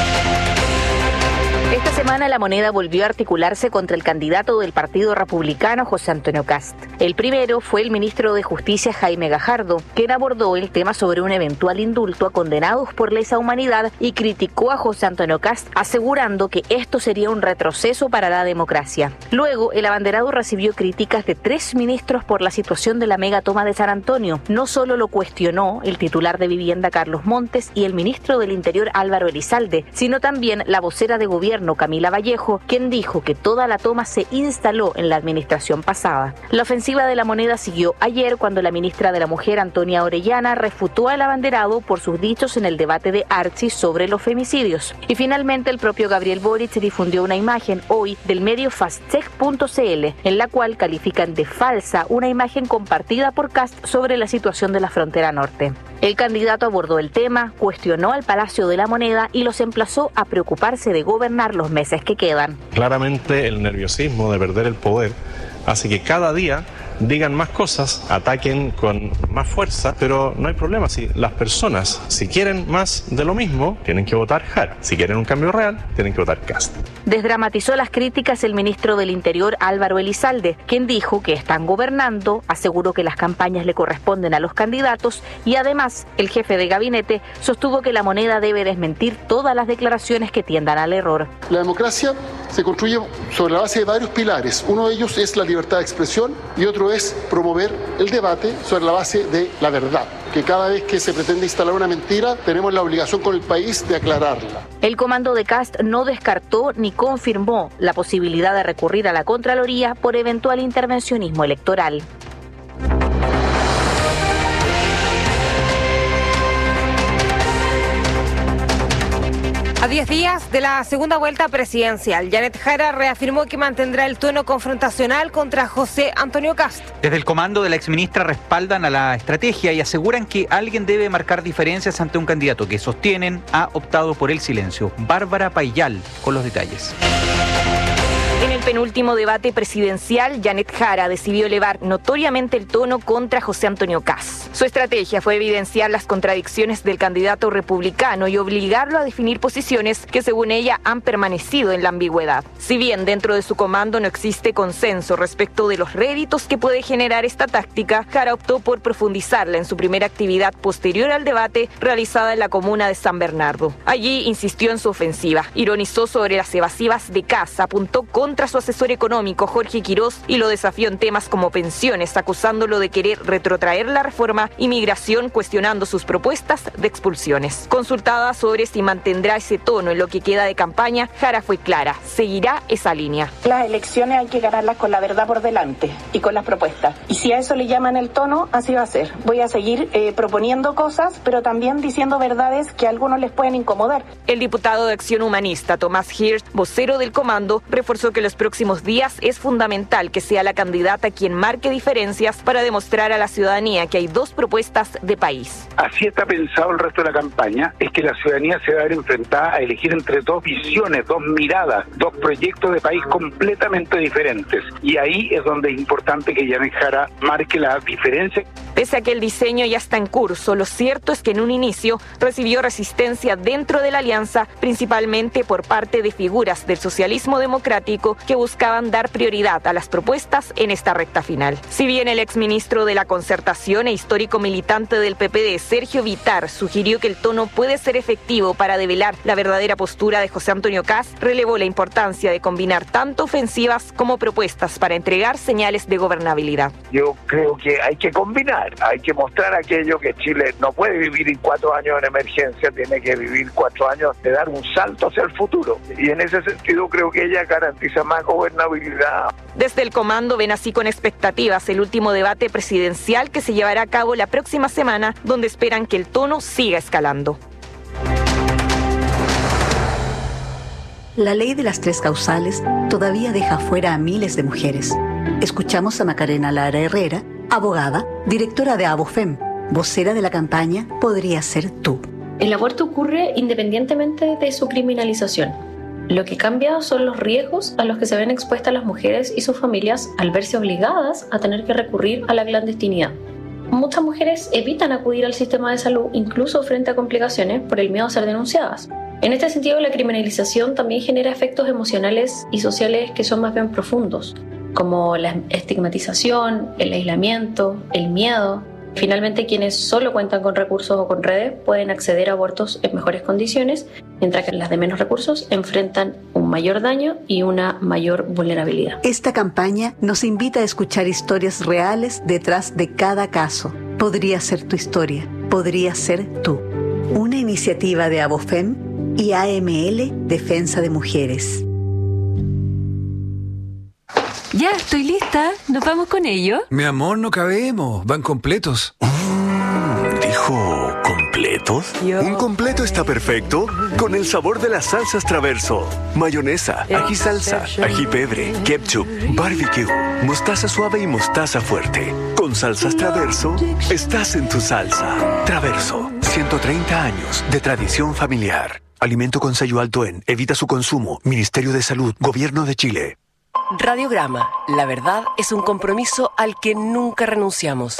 Esta semana La Moneda volvió a articularse contra el candidato del Partido Republicano, José Antonio Kast. El primero fue el ministro de Justicia, Jaime Gajardo, quien abordó el tema sobre un eventual indulto a condenados por lesa humanidad y criticó a José Antonio Kast, asegurando que esto sería un retroceso para la democracia. Luego, el abanderado recibió críticas de tres ministros por la situación de la megatoma de San Antonio. No solo lo cuestionó el titular de Vivienda, Carlos Montes, y el ministro del Interior, Álvaro Elizalde, sino también la vocera de gobierno, Camila Camila Vallejo, quien dijo que toda la toma se instaló en la administración pasada. La ofensiva de La Moneda siguió ayer cuando la ministra de la Mujer, Antonia Orellana, refutó al abanderado por sus dichos en el debate de Archi sobre los femicidios. Y finalmente el propio Gabriel Boric difundió una imagen hoy del medio fastcheck punto c l, en la cual califican de falsa una imagen compartida por Kast sobre la situación de la frontera norte. El candidato abordó el tema, cuestionó al Palacio de la Moneda y los emplazó a preocuparse de gobernar los meses que quedan. Claramente el nerviosismo de perder el poder hace que cada día digan más cosas, ataquen con más fuerza, pero no hay problema. Si las personas, si quieren más de lo mismo, tienen que votar Jara. Si quieren un cambio real, tienen que votar Kast. Desdramatizó las críticas el ministro del Interior, Álvaro Elizalde, quien dijo que están gobernando, aseguró que las campañas le corresponden a los candidatos y además el jefe de gabinete sostuvo que La Moneda debe desmentir todas las declaraciones que tiendan al error. La democracia se construye sobre la base de varios pilares. Uno de ellos es la libertad de expresión y otro es promover el debate sobre la base de la verdad, que cada vez que se pretende instalar una mentira tenemos la obligación con el país de aclararla. El comando de Kast no descartó ni confirmó la posibilidad de recurrir a la Contraloría por eventual intervencionismo electoral. A diez días de la segunda vuelta presidencial, Janet Jara reafirmó que mantendrá el tono confrontacional contra José Antonio Kast. Desde el comando de la exministra respaldan a la estrategia y aseguran que alguien debe marcar diferencias ante un candidato que sostienen ha optado por el silencio. Bárbara Payal con los detalles. En el penúltimo debate presidencial, Janet Jara decidió elevar notoriamente el tono contra José Antonio Kast. Su estrategia fue evidenciar las contradicciones del candidato republicano y obligarlo a definir posiciones que, según ella, han permanecido en la ambigüedad. Si bien dentro de su comando no existe consenso respecto de los réditos que puede generar esta táctica, Jara optó por profundizarla en su primera actividad posterior al debate realizada en la comuna de San Bernardo. Allí insistió en su ofensiva, ironizó sobre las evasivas de Kast, apuntó contra contra su asesor económico Jorge Quirós y lo desafió en temas como pensiones, acusándolo de querer retrotraer la reforma y migración, cuestionando sus propuestas de expulsiones. Consultada sobre si mantendrá ese tono en lo que queda de campaña, Jara fue clara, seguirá esa línea. Las elecciones hay que ganarlas con la verdad por delante y con las propuestas. Y si a eso le llaman el tono, así va a ser. Voy a seguir eh, proponiendo cosas, pero también diciendo verdades que a algunos les pueden incomodar. El diputado de Acción Humanista, Tomás Hirsch, vocero del comando, reforzó que los próximos días es fundamental que sea la candidata quien marque diferencias para demostrar a la ciudadanía que hay dos propuestas de país. Así está pensado el resto de la campaña, es que la ciudadanía se va a ver enfrentada a elegir entre dos visiones, dos miradas, dos proyectos de país completamente diferentes. Y ahí es donde es importante que Janet Jara marque la diferencia. Pese a que el diseño ya está en curso, lo cierto es que en un inicio recibió resistencia dentro de la alianza, principalmente por parte de figuras del socialismo democrático que buscaban dar prioridad a las propuestas en esta recta final. Si bien el exministro de la Concertación e histórico militante del P P D, Sergio Vitar, sugirió que el tono puede ser efectivo para develar la verdadera postura de José Antonio Kast, relevó la importancia de combinar tanto ofensivas como propuestas para entregar señales de gobernabilidad. Yo creo que hay que combinar, hay que mostrar aquello que Chile no puede vivir en cuatro años en emergencia, tiene que vivir cuatro años de dar un salto hacia el futuro. Y en ese sentido creo que ella garantiza más gobernabilidad. Desde el comando ven así con expectativas el último debate presidencial que se llevará a cabo la próxima semana, donde esperan que el tono siga escalando. La ley de las tres causales todavía deja fuera a miles de mujeres. Escuchamos a Macarena Lara Herrera, abogada, directora de ABOFEM, vocera de la campaña Podría Ser Tú. El aborto ocurre independientemente de su criminalización. Lo que cambia son los riesgos a los que se ven expuestas las mujeres y sus familias al verse obligadas a tener que recurrir a la clandestinidad. Muchas mujeres evitan acudir al sistema de salud incluso frente a complicaciones por el miedo a ser denunciadas. En este sentido, la criminalización también genera efectos emocionales y sociales que son más bien profundos, como la estigmatización, el aislamiento, el miedo. Finalmente, quienes solo cuentan con recursos o con redes pueden acceder a abortos en mejores condiciones, mientras que las de menos recursos enfrentan un mayor daño y una mayor vulnerabilidad. Esta campaña nos invita a escuchar historias reales detrás de cada caso. Podría ser tu historia, podría ser tú. Una iniciativa de ABOFEM y A M L Defensa de Mujeres. Ya, estoy lista. ¿Nos vamos con ello? Mi amor, no cabemos. Van completos. ¿Dijo completos? Un completo está perfecto con el sabor de las salsas Traverso. Mayonesa, ají salsa, ají pebre, ketchup, barbecue, mostaza suave y mostaza fuerte. Con salsas Traverso, estás en tu salsa. Traverso, ciento treinta años de tradición familiar. Alimento con sello alto en. Evita su consumo. Ministerio de Salud. Gobierno de Chile. Radiograma. La verdad es un compromiso al que nunca renunciamos.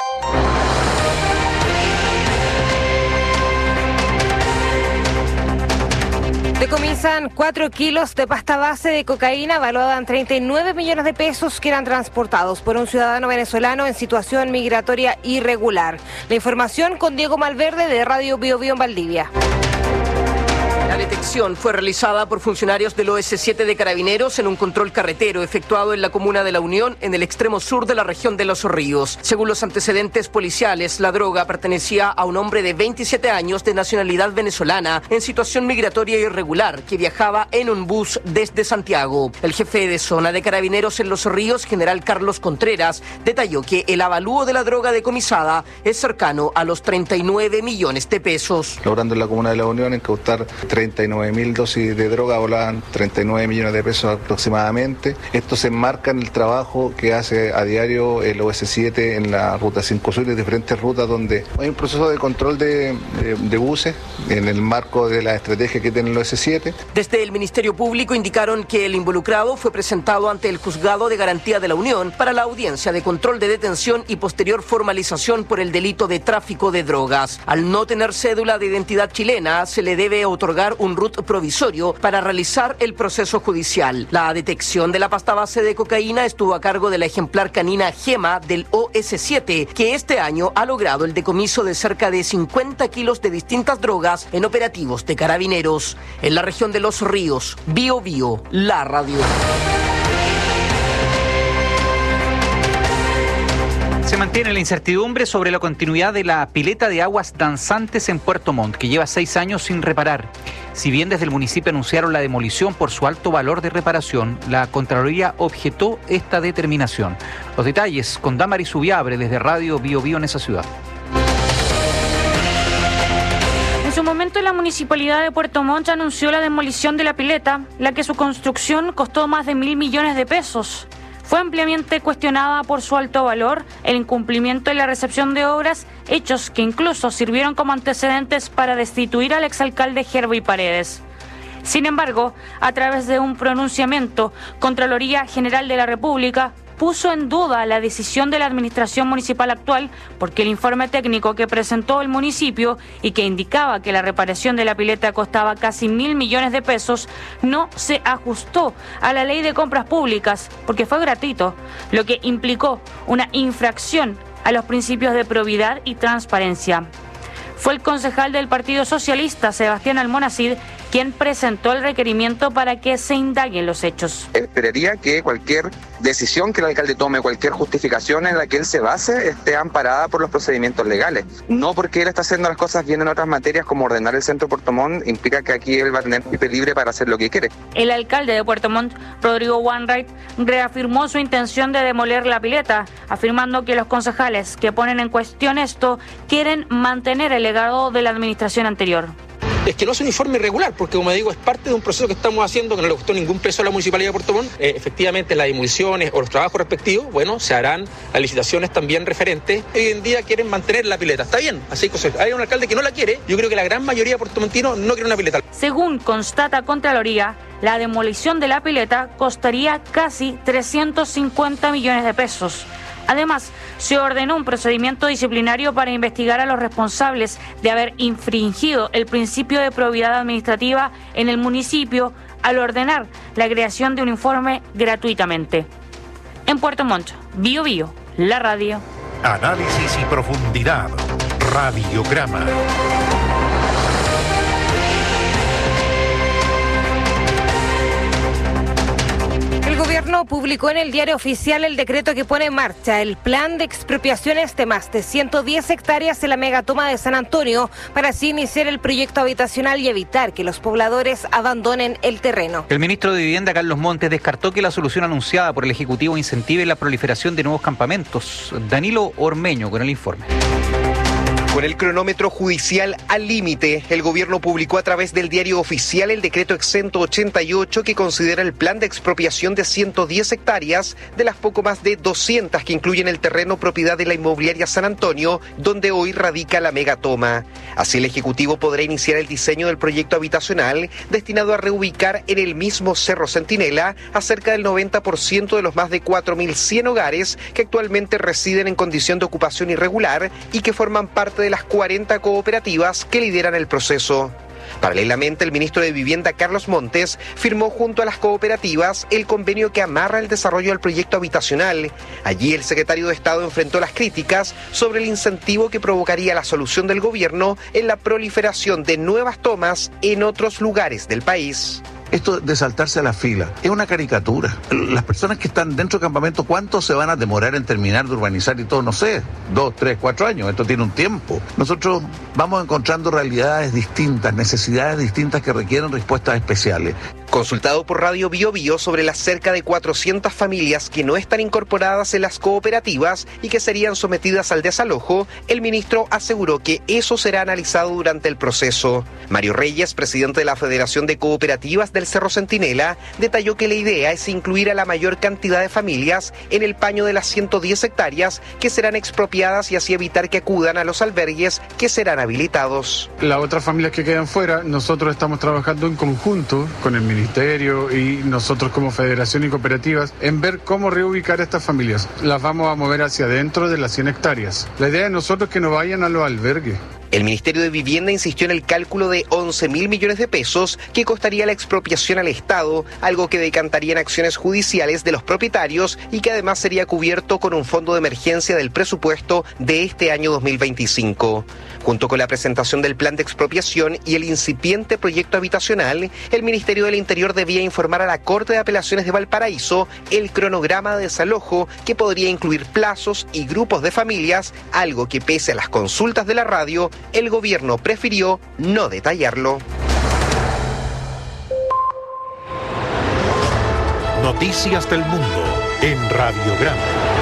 Decomisan cuatro kilos de pasta base de cocaína valuada en treinta y nueve millones de pesos que eran transportados por un ciudadano venezolano en situación migratoria irregular. La información con Diego Malverde de Radio Bio Bio en Valdivia. La detección fue realizada por funcionarios del O S siete de Carabineros en un control carretero efectuado en la comuna de La Unión, en el extremo sur de la región de Los Ríos. Según los antecedentes policiales, la droga pertenecía a un hombre de veintisiete años de nacionalidad venezolana en situación migratoria irregular que viajaba en un bus desde Santiago. El jefe de zona de Carabineros en Los Ríos, general Carlos Contreras, detalló que el avalúo de la droga decomisada es cercano a los treinta y nueve millones de pesos. Logrando en la comuna de La Unión incautar treinta y nueve mil dosis de droga, volaban treinta y nueve millones de pesos aproximadamente. Esto se enmarca en el trabajo que hace a diario el O S siete en la ruta cinco Sur y diferentes rutas donde hay un proceso de control de, de, de buses en el marco de la estrategia que tiene el O S siete. Desde el Ministerio Público indicaron que el involucrado fue presentado ante el Juzgado de Garantía de la Unión para la audiencia de control de detención y posterior formalización por el delito de tráfico de drogas. Al no tener cédula de identidad chilena, se le debe otorgar un R U T provisorio para realizar el proceso judicial. La detección de la pasta base de cocaína estuvo a cargo de la ejemplar canina Gema del O S siete, que este año ha logrado el decomiso de cerca de cincuenta kilos de distintas drogas en operativos de Carabineros. En la región de Los Ríos, Bio Bio, la radio. Se mantiene la incertidumbre sobre la continuidad de la pileta de aguas danzantes en Puerto Montt, que lleva seis años sin reparar. Si bien desde el municipio anunciaron la demolición por su alto valor de reparación, la Contraloría objetó esta determinación. Los detalles con Damaris Ubiabre desde Radio Bio Bio en esa ciudad. En su momento, la Municipalidad de Puerto Montt anunció la demolición de la pileta, la que su construcción costó más de mil millones de pesos. Fue ampliamente cuestionada por su alto valor, el incumplimiento en la recepción de obras, hechos que incluso sirvieron como antecedentes para destituir al exalcalde Hervey Paredes. Sin embargo, a través de un pronunciamiento, Contraloría General de la República puso en duda la decisión de la administración municipal actual porque el informe técnico que presentó el municipio y que indicaba que la reparación de la pileta costaba casi mil millones de pesos no se ajustó a la ley de compras públicas porque fue gratuito, lo que implicó una infracción a los principios de probidad y transparencia. Fue el concejal del Partido Socialista, Sebastián Almonacid, quien presentó el requerimiento para que se indaguen los hechos. Esperaría que cualquier decisión que el alcalde tome, cualquier justificación en la que él se base, esté amparada por los procedimientos legales. No porque él está haciendo las cosas bien en otras materias, como ordenar el centro de Puerto Montt, implica que aquí él va a tener pipe libre para hacer lo que quiere. El alcalde de Puerto Montt, Rodrigo Wainwright, reafirmó su intención de demoler la pileta, afirmando que los concejales que ponen en cuestión esto quieren mantener el legado de la administración anterior. Es que no es un informe irregular, porque como digo, es parte de un proceso que estamos haciendo que no le costó ningún peso a la Municipalidad de Puerto Montt. Eh, efectivamente, las demoliciones o los trabajos respectivos, bueno, se harán las licitaciones también referentes. Hoy en día quieren mantener la pileta, está bien, así que hay un alcalde que no la quiere. Yo creo que la gran mayoría de puertomontinos no quiere una pileta. Según constata Contraloría, la demolición de la pileta costaría casi trescientos cincuenta millones de pesos. Además, se ordenó un procedimiento disciplinario para investigar a los responsables de haber infringido el principio de probidad administrativa en el municipio al ordenar la creación de un informe gratuitamente. En Puerto Montt, Bio Bio, la radio. Análisis y profundidad. Radiograma. El gobierno gobierno publicó en el Diario Oficial el decreto que pone en marcha el plan de expropiaciones de más de ciento diez hectáreas en la megatoma de San Antonio para así iniciar el proyecto habitacional y evitar que los pobladores abandonen el terreno. El ministro de Vivienda, Carlos Montes, descartó que la solución anunciada por el Ejecutivo incentive la proliferación de nuevos campamentos. Danilo Ormeño con el informe. Con el cronómetro judicial al límite, el gobierno publicó a través del Diario Oficial el decreto exento ochenta y ocho que considera el plan de expropiación de ciento diez hectáreas de las poco más de doscientas que incluyen el terreno propiedad de la inmobiliaria San Antonio, donde hoy radica la megatoma. Así el Ejecutivo podrá iniciar el diseño del proyecto habitacional destinado a reubicar en el mismo Cerro Centinela a cerca del noventa por ciento de los más de cuatro mil cien hogares que actualmente residen en condición de ocupación irregular y que forman parte de las cuarenta cooperativas que lideran el proceso. Paralelamente, el ministro de Vivienda, Carlos Montes, firmó junto a las cooperativas el convenio que amarra el desarrollo del proyecto habitacional. Allí el secretario de Estado enfrentó las críticas sobre el incentivo que provocaría la solución del gobierno en la proliferación de nuevas tomas en otros lugares del país. Esto de saltarse a la fila es una caricatura. Las personas que están dentro del campamento, ¿cuánto se van a demorar en terminar de urbanizar y todo? No sé, dos, tres, cuatro años. Esto tiene un tiempo. Nosotros vamos encontrando realidades distintas, necesidades distintas que requieren respuestas especiales. Consultado por Radio Bio Bio sobre las cerca de cuatrocientas familias que no están incorporadas en las cooperativas y que serían sometidas al desalojo, el ministro aseguró que eso será analizado durante el proceso. Mario Reyes, presidente de la Federación de Cooperativas del Cerro Centinela, detalló que la idea es incluir a la mayor cantidad de familias en el paño de las ciento diez hectáreas que serán expropiadas y así evitar que acudan a los albergues que serán habilitados. Las otras familias que quedan fuera, nosotros estamos trabajando en conjunto con el ministerio Ministerio y nosotros como federación y cooperativas en ver cómo reubicar a estas familias. Las vamos a mover hacia adentro de las cien hectáreas. La idea de nosotros es que no vayan a los albergues. El Ministerio de Vivienda insistió en el cálculo de once mil millones de pesos que costaría la expropiación al Estado, algo que decantaría en acciones judiciales de los propietarios y que además sería cubierto con un fondo de emergencia del presupuesto de este año dos mil veinticinco. Junto con la presentación del plan de expropiación y el incipiente proyecto habitacional, el Ministerio del Interior debía informar a la Corte de Apelaciones de Valparaíso el cronograma de desalojo que podría incluir plazos y grupos de familias, algo que pese a las consultas de la radio, el gobierno prefirió no detallarlo. Noticias del Mundo en Radiograma.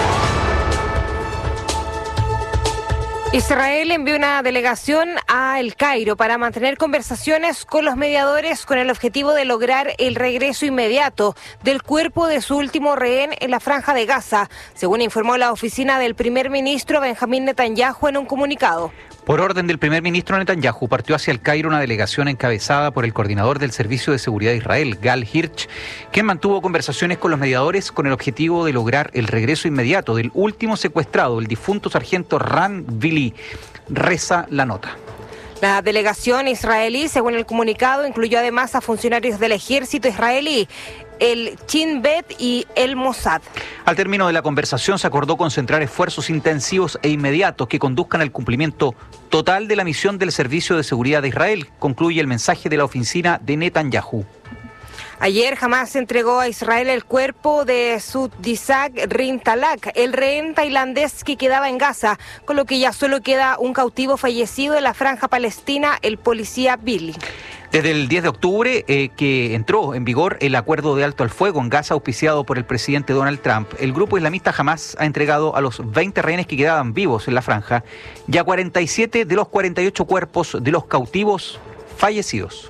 Israel envió una delegación a El Cairo para mantener conversaciones con los mediadores con el objetivo de lograr el regreso inmediato del cuerpo de su último rehén en la Franja de Gaza, según informó la oficina del primer ministro Benjamín Netanyahu en un comunicado. Por orden del primer ministro Netanyahu, partió hacia El Cairo una delegación encabezada por el coordinador del Servicio de Seguridad de Israel, Gal Hirsch, quien mantuvo conversaciones con los mediadores con el objetivo de lograr el regreso inmediato del último secuestrado, el difunto sargento Ran Vili. Reza la nota. La delegación israelí, según el comunicado, incluyó además a funcionarios del ejército israelí, el Shin Bet y el Mossad. Al término de la conversación se acordó concentrar esfuerzos intensivos e inmediatos que conduzcan al cumplimiento total de la misión del Servicio de Seguridad de Israel, concluye el mensaje de la oficina de Netanyahu. Ayer Hamas entregó a Israel el cuerpo de Suddisak Rintalak, el rehén tailandés que quedaba en Gaza, con lo que ya solo queda un cautivo fallecido en la franja palestina, el policía Billy. Desde el diez de octubre eh, que entró en vigor el acuerdo de alto al fuego en Gaza auspiciado por el presidente Donald Trump, el grupo islamista Hamas ha entregado a los veinte rehenes que quedaban vivos en la franja y a cuarenta y siete de los cuarenta y ocho cuerpos de los cautivos fallecidos.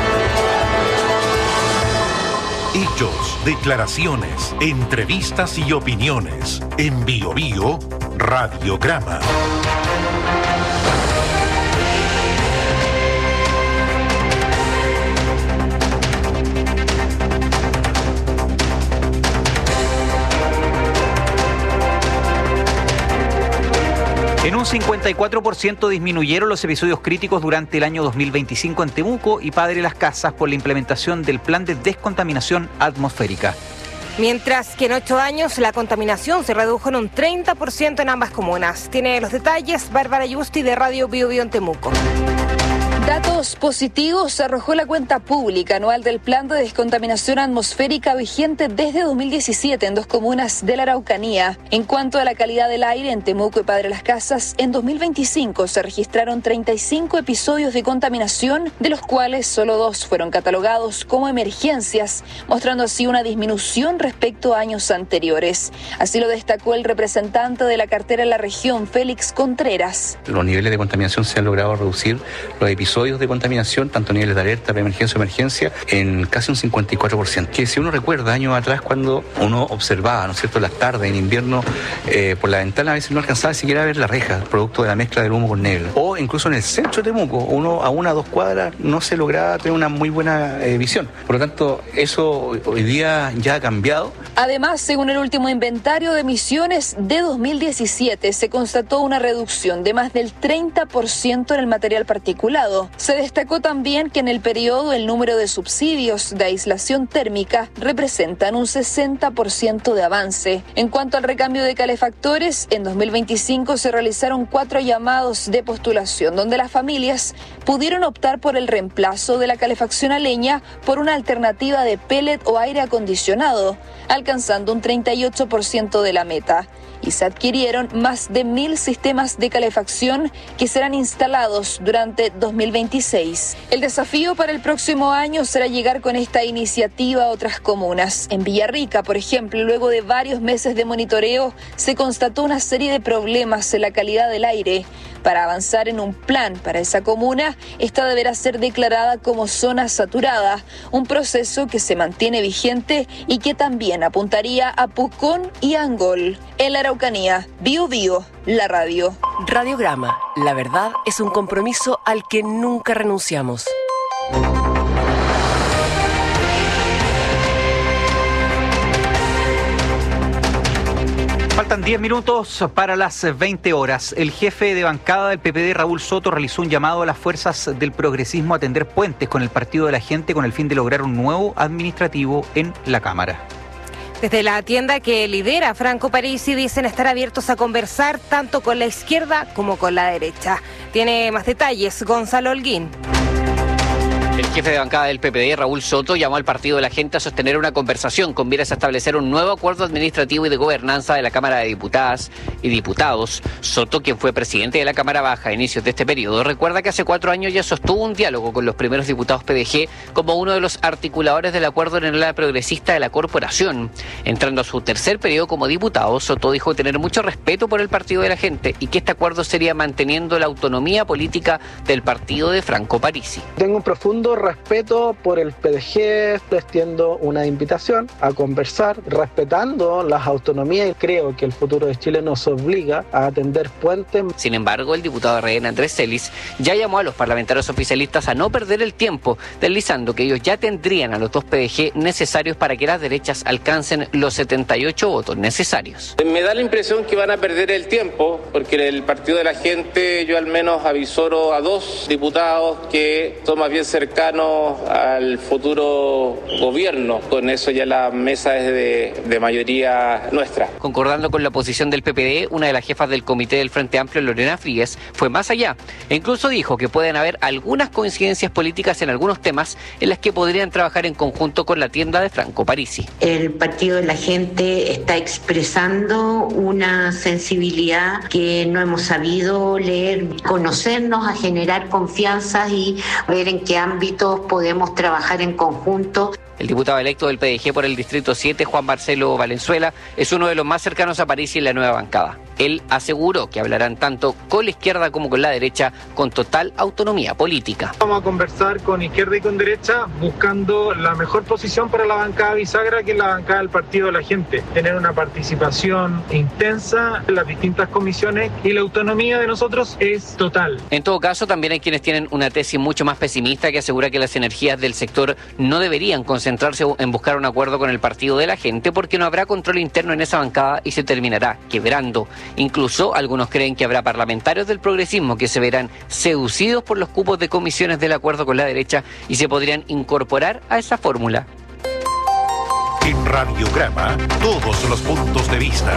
Hechos, declaraciones, entrevistas y opiniones. En Bio Bio, Radiograma. En un cincuenta y cuatro por ciento disminuyeron los episodios críticos durante el año dos mil veinticinco en Temuco y Padre Las Casas por la implementación del plan de descontaminación atmosférica. Mientras que en ocho años la contaminación se redujo en un treinta por ciento en ambas comunas. Tiene los detalles Bárbara Yusti de Radio Bio Bio en Temuco. Datos positivos arrojó la cuenta pública anual del Plan de Descontaminación Atmosférica vigente desde dos mil diecisiete en dos comunas de la Araucanía. En cuanto a la calidad del aire en Temuco y Padre Las Casas, en dos mil veinticinco se registraron treinta y cinco episodios de contaminación, de los cuales solo dos fueron catalogados como emergencias, mostrando así una disminución respecto a años anteriores. Así lo destacó el representante de la cartera en la región, Félix Contreras. Los niveles de contaminación se han logrado reducir, los episodios de contaminación, tanto niveles de alerta, preemergencia o emergencia, en casi un cincuenta y cuatro por ciento. Que si uno recuerda años atrás, cuando uno observaba, ¿no es cierto?, las tardes en invierno, eh, por la ventana a veces no alcanzaba ni siquiera a ver la reja, producto de la mezcla del humo con niebla. O incluso en el centro de Temuco, uno a una o dos cuadras no se lograba tener una muy buena eh, visión. Por lo tanto, eso hoy día ya ha cambiado. Además, según el último inventario de emisiones de dos mil diecisiete, se constató una reducción de más del treinta por ciento en el material particulado. Se destacó también que en el periodo el número de subsidios de aislación térmica representan un sesenta por ciento de avance. En cuanto al recambio de calefactores, en dos mil veinticinco se realizaron cuatro llamados de postulación donde las familias pudieron optar por el reemplazo de la calefacción a leña por una alternativa de pellet o aire acondicionado, alcanzando un treinta y ocho por ciento de la meta. Y se adquirieron más de mil sistemas de calefacción que serán instalados durante dos mil veintiséis. El desafío para el próximo año será llegar con esta iniciativa a otras comunas. En Villarrica, por ejemplo, luego de varios meses de monitoreo, se constató una serie de problemas en la calidad del aire. Para avanzar en un plan para esa comuna, esta deberá ser declarada como zona saturada, un proceso que se mantiene vigente y que también apuntaría a Pucón y Angol. En la Araucanía, Bio Bio, la radio. Radiograma, la verdad es un compromiso al que nunca renunciamos. Faltan diez minutos para las veinte horas. El jefe de bancada del P P D, Raúl Soto, realizó un llamado a las fuerzas del progresismo a tender puentes con el Partido de la Gente con el fin de lograr un nuevo administrativo en la Cámara. Desde la tienda que lidera Franco Parisi dicen estar abiertos a conversar tanto con la izquierda como con la derecha. Tiene más detalles Gonzalo Holguín. El jefe de bancada del P P D, Raúl Soto, llamó al Partido de la Gente a sostener una conversación con miras a establecer un nuevo acuerdo administrativo y de gobernanza de la Cámara de Diputadas y Diputados. Soto, quien fue presidente de la Cámara Baja a inicios de este periodo, recuerda que hace cuatro años ya sostuvo un diálogo con los primeros diputados P D G como uno de los articuladores del acuerdo en el ala progresista de la corporación. Entrando a su tercer periodo como diputado, Soto dijo tener mucho respeto por el Partido de la Gente y que este acuerdo sería manteniendo la autonomía política del partido de Franco Parisi. Tengo un profundo respeto por el P D G, extiendo una invitación a conversar respetando las autonomías y creo que el futuro de Chile nos obliga a atender puentes. Sin embargo, el diputado de R N, Andrés Celis, ya llamó a los parlamentarios oficialistas a no perder el tiempo, deslizando que ellos ya tendrían a los dos P D G necesarios para que las derechas alcancen los setenta y ocho votos necesarios. Me da la impresión que van a perder el tiempo, porque el Partido de la Gente, yo al menos avisoro a dos diputados que son más bien cercanos al futuro gobierno. Con eso ya la mesa es de, de mayoría nuestra. Concordando con la posición del P P D, una de las jefas del comité del Frente Amplio, Lorena Fríes, fue más allá e incluso dijo que pueden haber algunas coincidencias políticas en algunos temas en las que podrían trabajar en conjunto con la tienda de Franco Parisi. El Partido de la Gente está expresando una sensibilidad que no hemos sabido leer, conocernos, a generar confianza y ver en qué ámbito podemos trabajar en conjunto. El diputado electo del P D G por el Distrito siete, Juan Marcelo Valenzuela, es uno de los más cercanos a Parisi en la nueva bancada. Él aseguró que hablarán tanto con la izquierda como con la derecha con total autonomía política. Vamos a conversar con izquierda y con derecha buscando la mejor posición para la bancada bisagra, que es la bancada del Partido de la Gente. Tener una participación intensa en las distintas comisiones y la autonomía de nosotros es total. En todo caso, también hay quienes tienen una tesis mucho más pesimista que asegura que las energías del sector no deberían concentrarse en buscar un acuerdo con el Partido de la Gente porque no habrá control interno en esa bancada y se terminará quebrando. Incluso algunos creen que habrá parlamentarios del progresismo que se verán seducidos por los cupos de comisiones del acuerdo con la derecha y se podrían incorporar a esa fórmula. En Radiograma, todos los puntos de vista.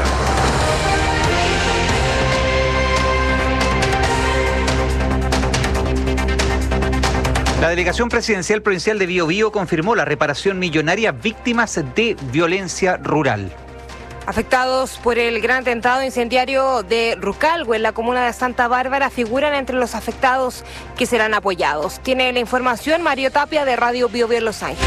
La Delegación Presidencial Provincial de Biobío confirmó la reparación millonaria a víctimas de violencia rural. Afectados por el gran atentado incendiario de Rucalhue en la comuna de Santa Bárbara figuran entre los afectados que serán apoyados. Tiene la información Mario Tapia de Radio Biobío Los Ángeles.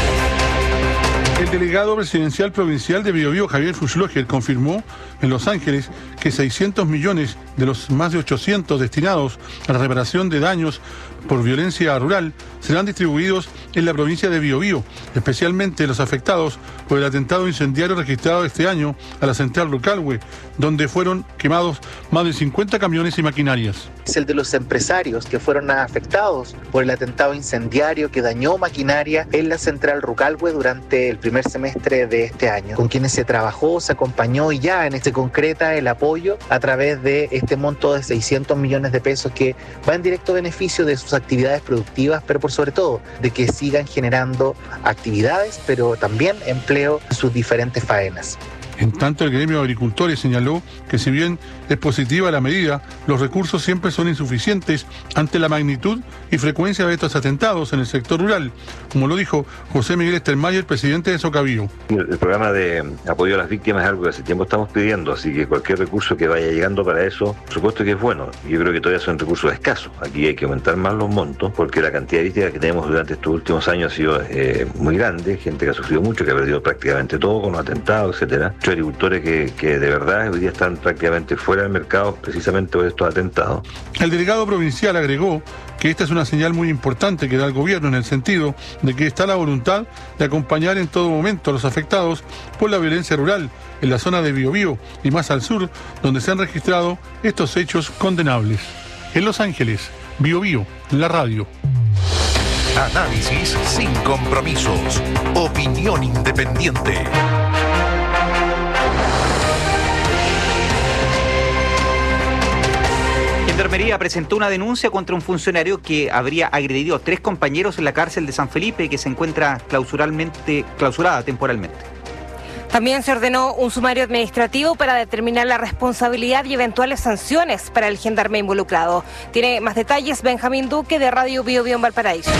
El delegado presidencial provincial de Biobío, Javier Fuchsloger, confirmó en Los Ángeles que seiscientos millones de los más de ochocientos destinados a la reparación de daños por violencia rural serán distribuidos en la provincia de Biobío, especialmente los afectados por el atentado incendiario registrado este año a la central Rucalhue, donde fueron quemados más de cincuenta camiones y maquinarias. Es el de los empresarios que fueron afectados por el atentado incendiario que dañó maquinaria en la central Rucalhue durante el primer semestre de este año, con quienes se trabajó, se acompañó y ya en este concreta el apoyo a través de este monto de seiscientos millones de pesos que va en directo beneficio de sus actividades productivas, pero por sobre todo de que sigan generando actividades, pero también empleo en sus diferentes faenas. En tanto, el gremio de agricultores señaló que si bien es positiva la medida, los recursos siempre son insuficientes ante la magnitud y frecuencia de estos atentados en el sector rural, como lo dijo José Miguel Estermayer, presidente de Socabío. El programa de apoyo a las víctimas es algo que hace tiempo estamos pidiendo, así que cualquier recurso que vaya llegando para eso, por supuesto que es bueno. Yo creo que todavía son recursos escasos. Aquí hay que aumentar más los montos, porque la cantidad de víctimas que tenemos durante estos últimos años ha sido eh, muy grande, gente que ha sufrido mucho, que ha perdido prácticamente todo con los atentados, etcétera. Agricultores que, que de verdad hoy día están prácticamente fuera del mercado precisamente por estos atentados. El delegado provincial agregó que esta es una señal muy importante que da el gobierno en el sentido de que está la voluntad de acompañar en todo momento a los afectados por la violencia rural en la zona de Biobío y más al sur, donde se han registrado estos hechos condenables. En Los Ángeles, Biobío, la radio. Análisis sin compromisos. Opinión independiente. Gendarmería presentó una denuncia contra un funcionario que habría agredido a tres compañeros en la cárcel de San Felipe, que se encuentra clausuralmente, clausurada temporalmente. También se ordenó un sumario administrativo para determinar la responsabilidad y eventuales sanciones para el gendarme involucrado. Tiene más detalles Benjamín Duque de Radio Biobío en Valparaíso.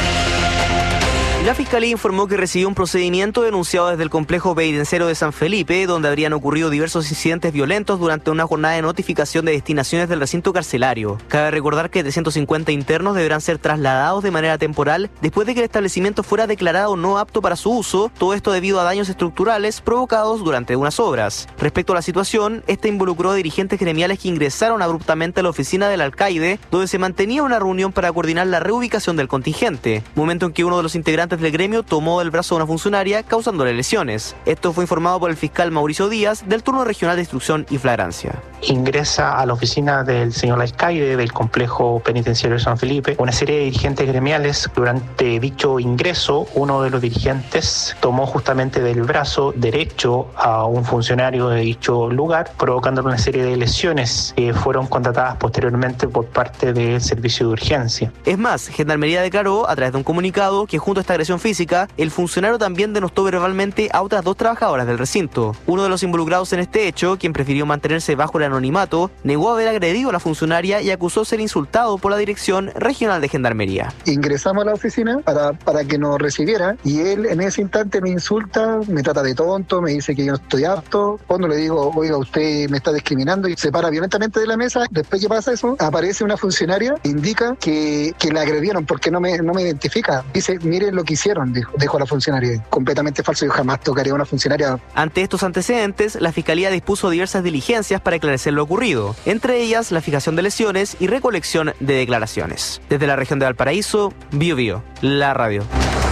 La Fiscalía informó que recibió un procedimiento denunciado desde el complejo penitenciario de San Felipe, donde habrían ocurrido diversos incidentes violentos durante una jornada de notificación de destinaciones del recinto carcelario. Cabe recordar que trescientos cincuenta internos deberán ser trasladados de manera temporal después de que el establecimiento fuera declarado no apto para su uso, todo esto debido a daños estructurales provocados durante unas obras. Respecto a la situación, esta involucró a dirigentes gremiales que ingresaron abruptamente a la oficina del alcaide, donde se mantenía una reunión para coordinar la reubicación del contingente, momento en que uno de los integrantes del gremio tomó el brazo de una funcionaria causándole lesiones. Esto fue informado por el fiscal Mauricio Díaz del turno regional de instrucción y flagrancia. Ingresa a la oficina del señor alcaide del complejo penitenciario de San Felipe una serie de dirigentes gremiales. Durante dicho ingreso, uno de los dirigentes tomó justamente del brazo derecho a un funcionario de dicho lugar, provocándole una serie de lesiones que fueron contratadas posteriormente por parte del servicio de urgencia. Es más, Gendarmería declaró a través de un comunicado que junto a esta agresión física, el funcionario también denostó verbalmente a otras dos trabajadoras del recinto. Uno de los involucrados en este hecho, quien prefirió mantenerse bajo el anonimato, negó haber agredido a la funcionaria y acusó ser insultado por la Dirección Regional de Gendarmería. Ingresamos a la oficina para, para que nos recibiera y él en ese instante me insulta, me trata de tonto, me dice que yo no estoy apto. Cuando le digo, oiga, usted me está discriminando, y se para violentamente de la mesa. Después que pasa eso, aparece una funcionaria, indica que, que la agredieron porque no me, no me identifica. Dice, miren lo que hicieron, dijo, dijo a la funcionaria. Completamente falso, yo jamás tocaría a una funcionaria. Ante estos antecedentes, la Fiscalía dispuso diversas diligencias para esclarecer lo ocurrido, entre ellas la fijación de lesiones y recolección de declaraciones. Desde la región de Valparaíso, Biobío, la radio.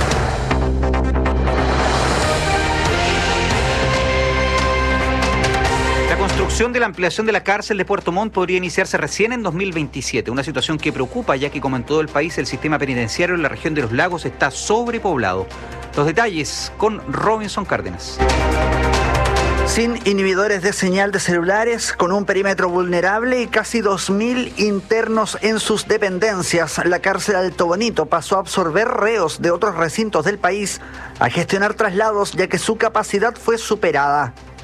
La construcción de la ampliación de la cárcel de Puerto Montt podría iniciarse recién en dos mil veintisiete, una situación que preocupa ya que como en todo el país el sistema penitenciario en la región de los lagos está sobrepoblado. Los detalles con Robinson Cárdenas. Sin inhibidores de señal de celulares, con un perímetro vulnerable y casi dos mil internos en sus dependencias, la cárcel Alto Bonito pasó a absorber reos de otros recintos del país, a gestionar traslados ya que su capacidad fue superada.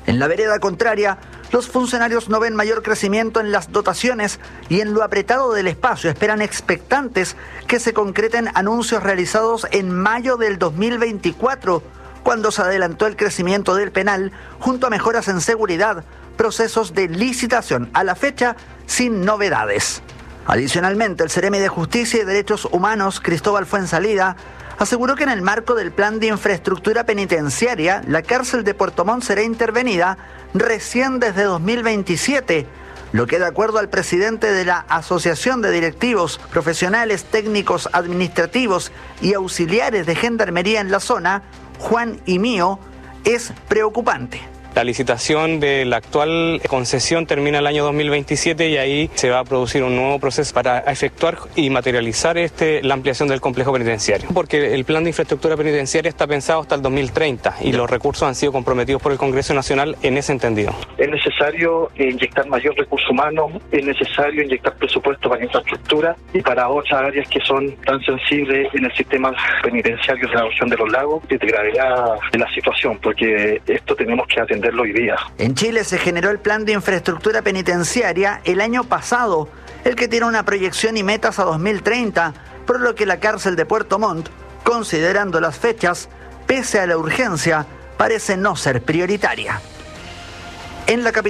En la vereda contraria, los funcionarios no ven mayor crecimiento en las dotaciones y en lo apretado del espacio esperan expectantes que se concreten anuncios realizados en mayo del dos mil veinticuatro, cuando se adelantó el crecimiento del penal junto a mejoras en seguridad, procesos de licitación a la fecha sin novedades. Adicionalmente, el Seremi de Justicia y Derechos Humanos, Cristóbal Fuenzalida, aseguró que en el marco del plan de infraestructura penitenciaria, la cárcel de Puerto Montt será intervenida recién desde dos mil veintisiete, lo que de acuerdo al presidente de la Asociación de Directivos, Profesionales, Técnicos, Administrativos y Auxiliares de Gendarmería en la zona, Juan Imío, es preocupante. La licitación de la actual concesión termina el año dos mil veintisiete y ahí se va a producir un nuevo proceso para efectuar y materializar este, la ampliación del complejo penitenciario. Porque el plan de infraestructura penitenciaria está pensado hasta el dos mil treinta y los recursos han sido comprometidos por el Congreso Nacional en ese entendido. Es necesario inyectar mayor recurso humano, es necesario inyectar presupuesto para infraestructura y para otras áreas que son tan sensibles en el sistema penitenciario de la región de los lagos, de gravedad de la situación, porque esto tenemos que atender hoy día. En Chile se generó el plan de infraestructura penitenciaria el año pasado, el que tiene una proyección y metas a dos mil treinta, por lo que la cárcel de Puerto Montt, considerando las fechas, pese a la urgencia, parece no ser prioritaria. En la capital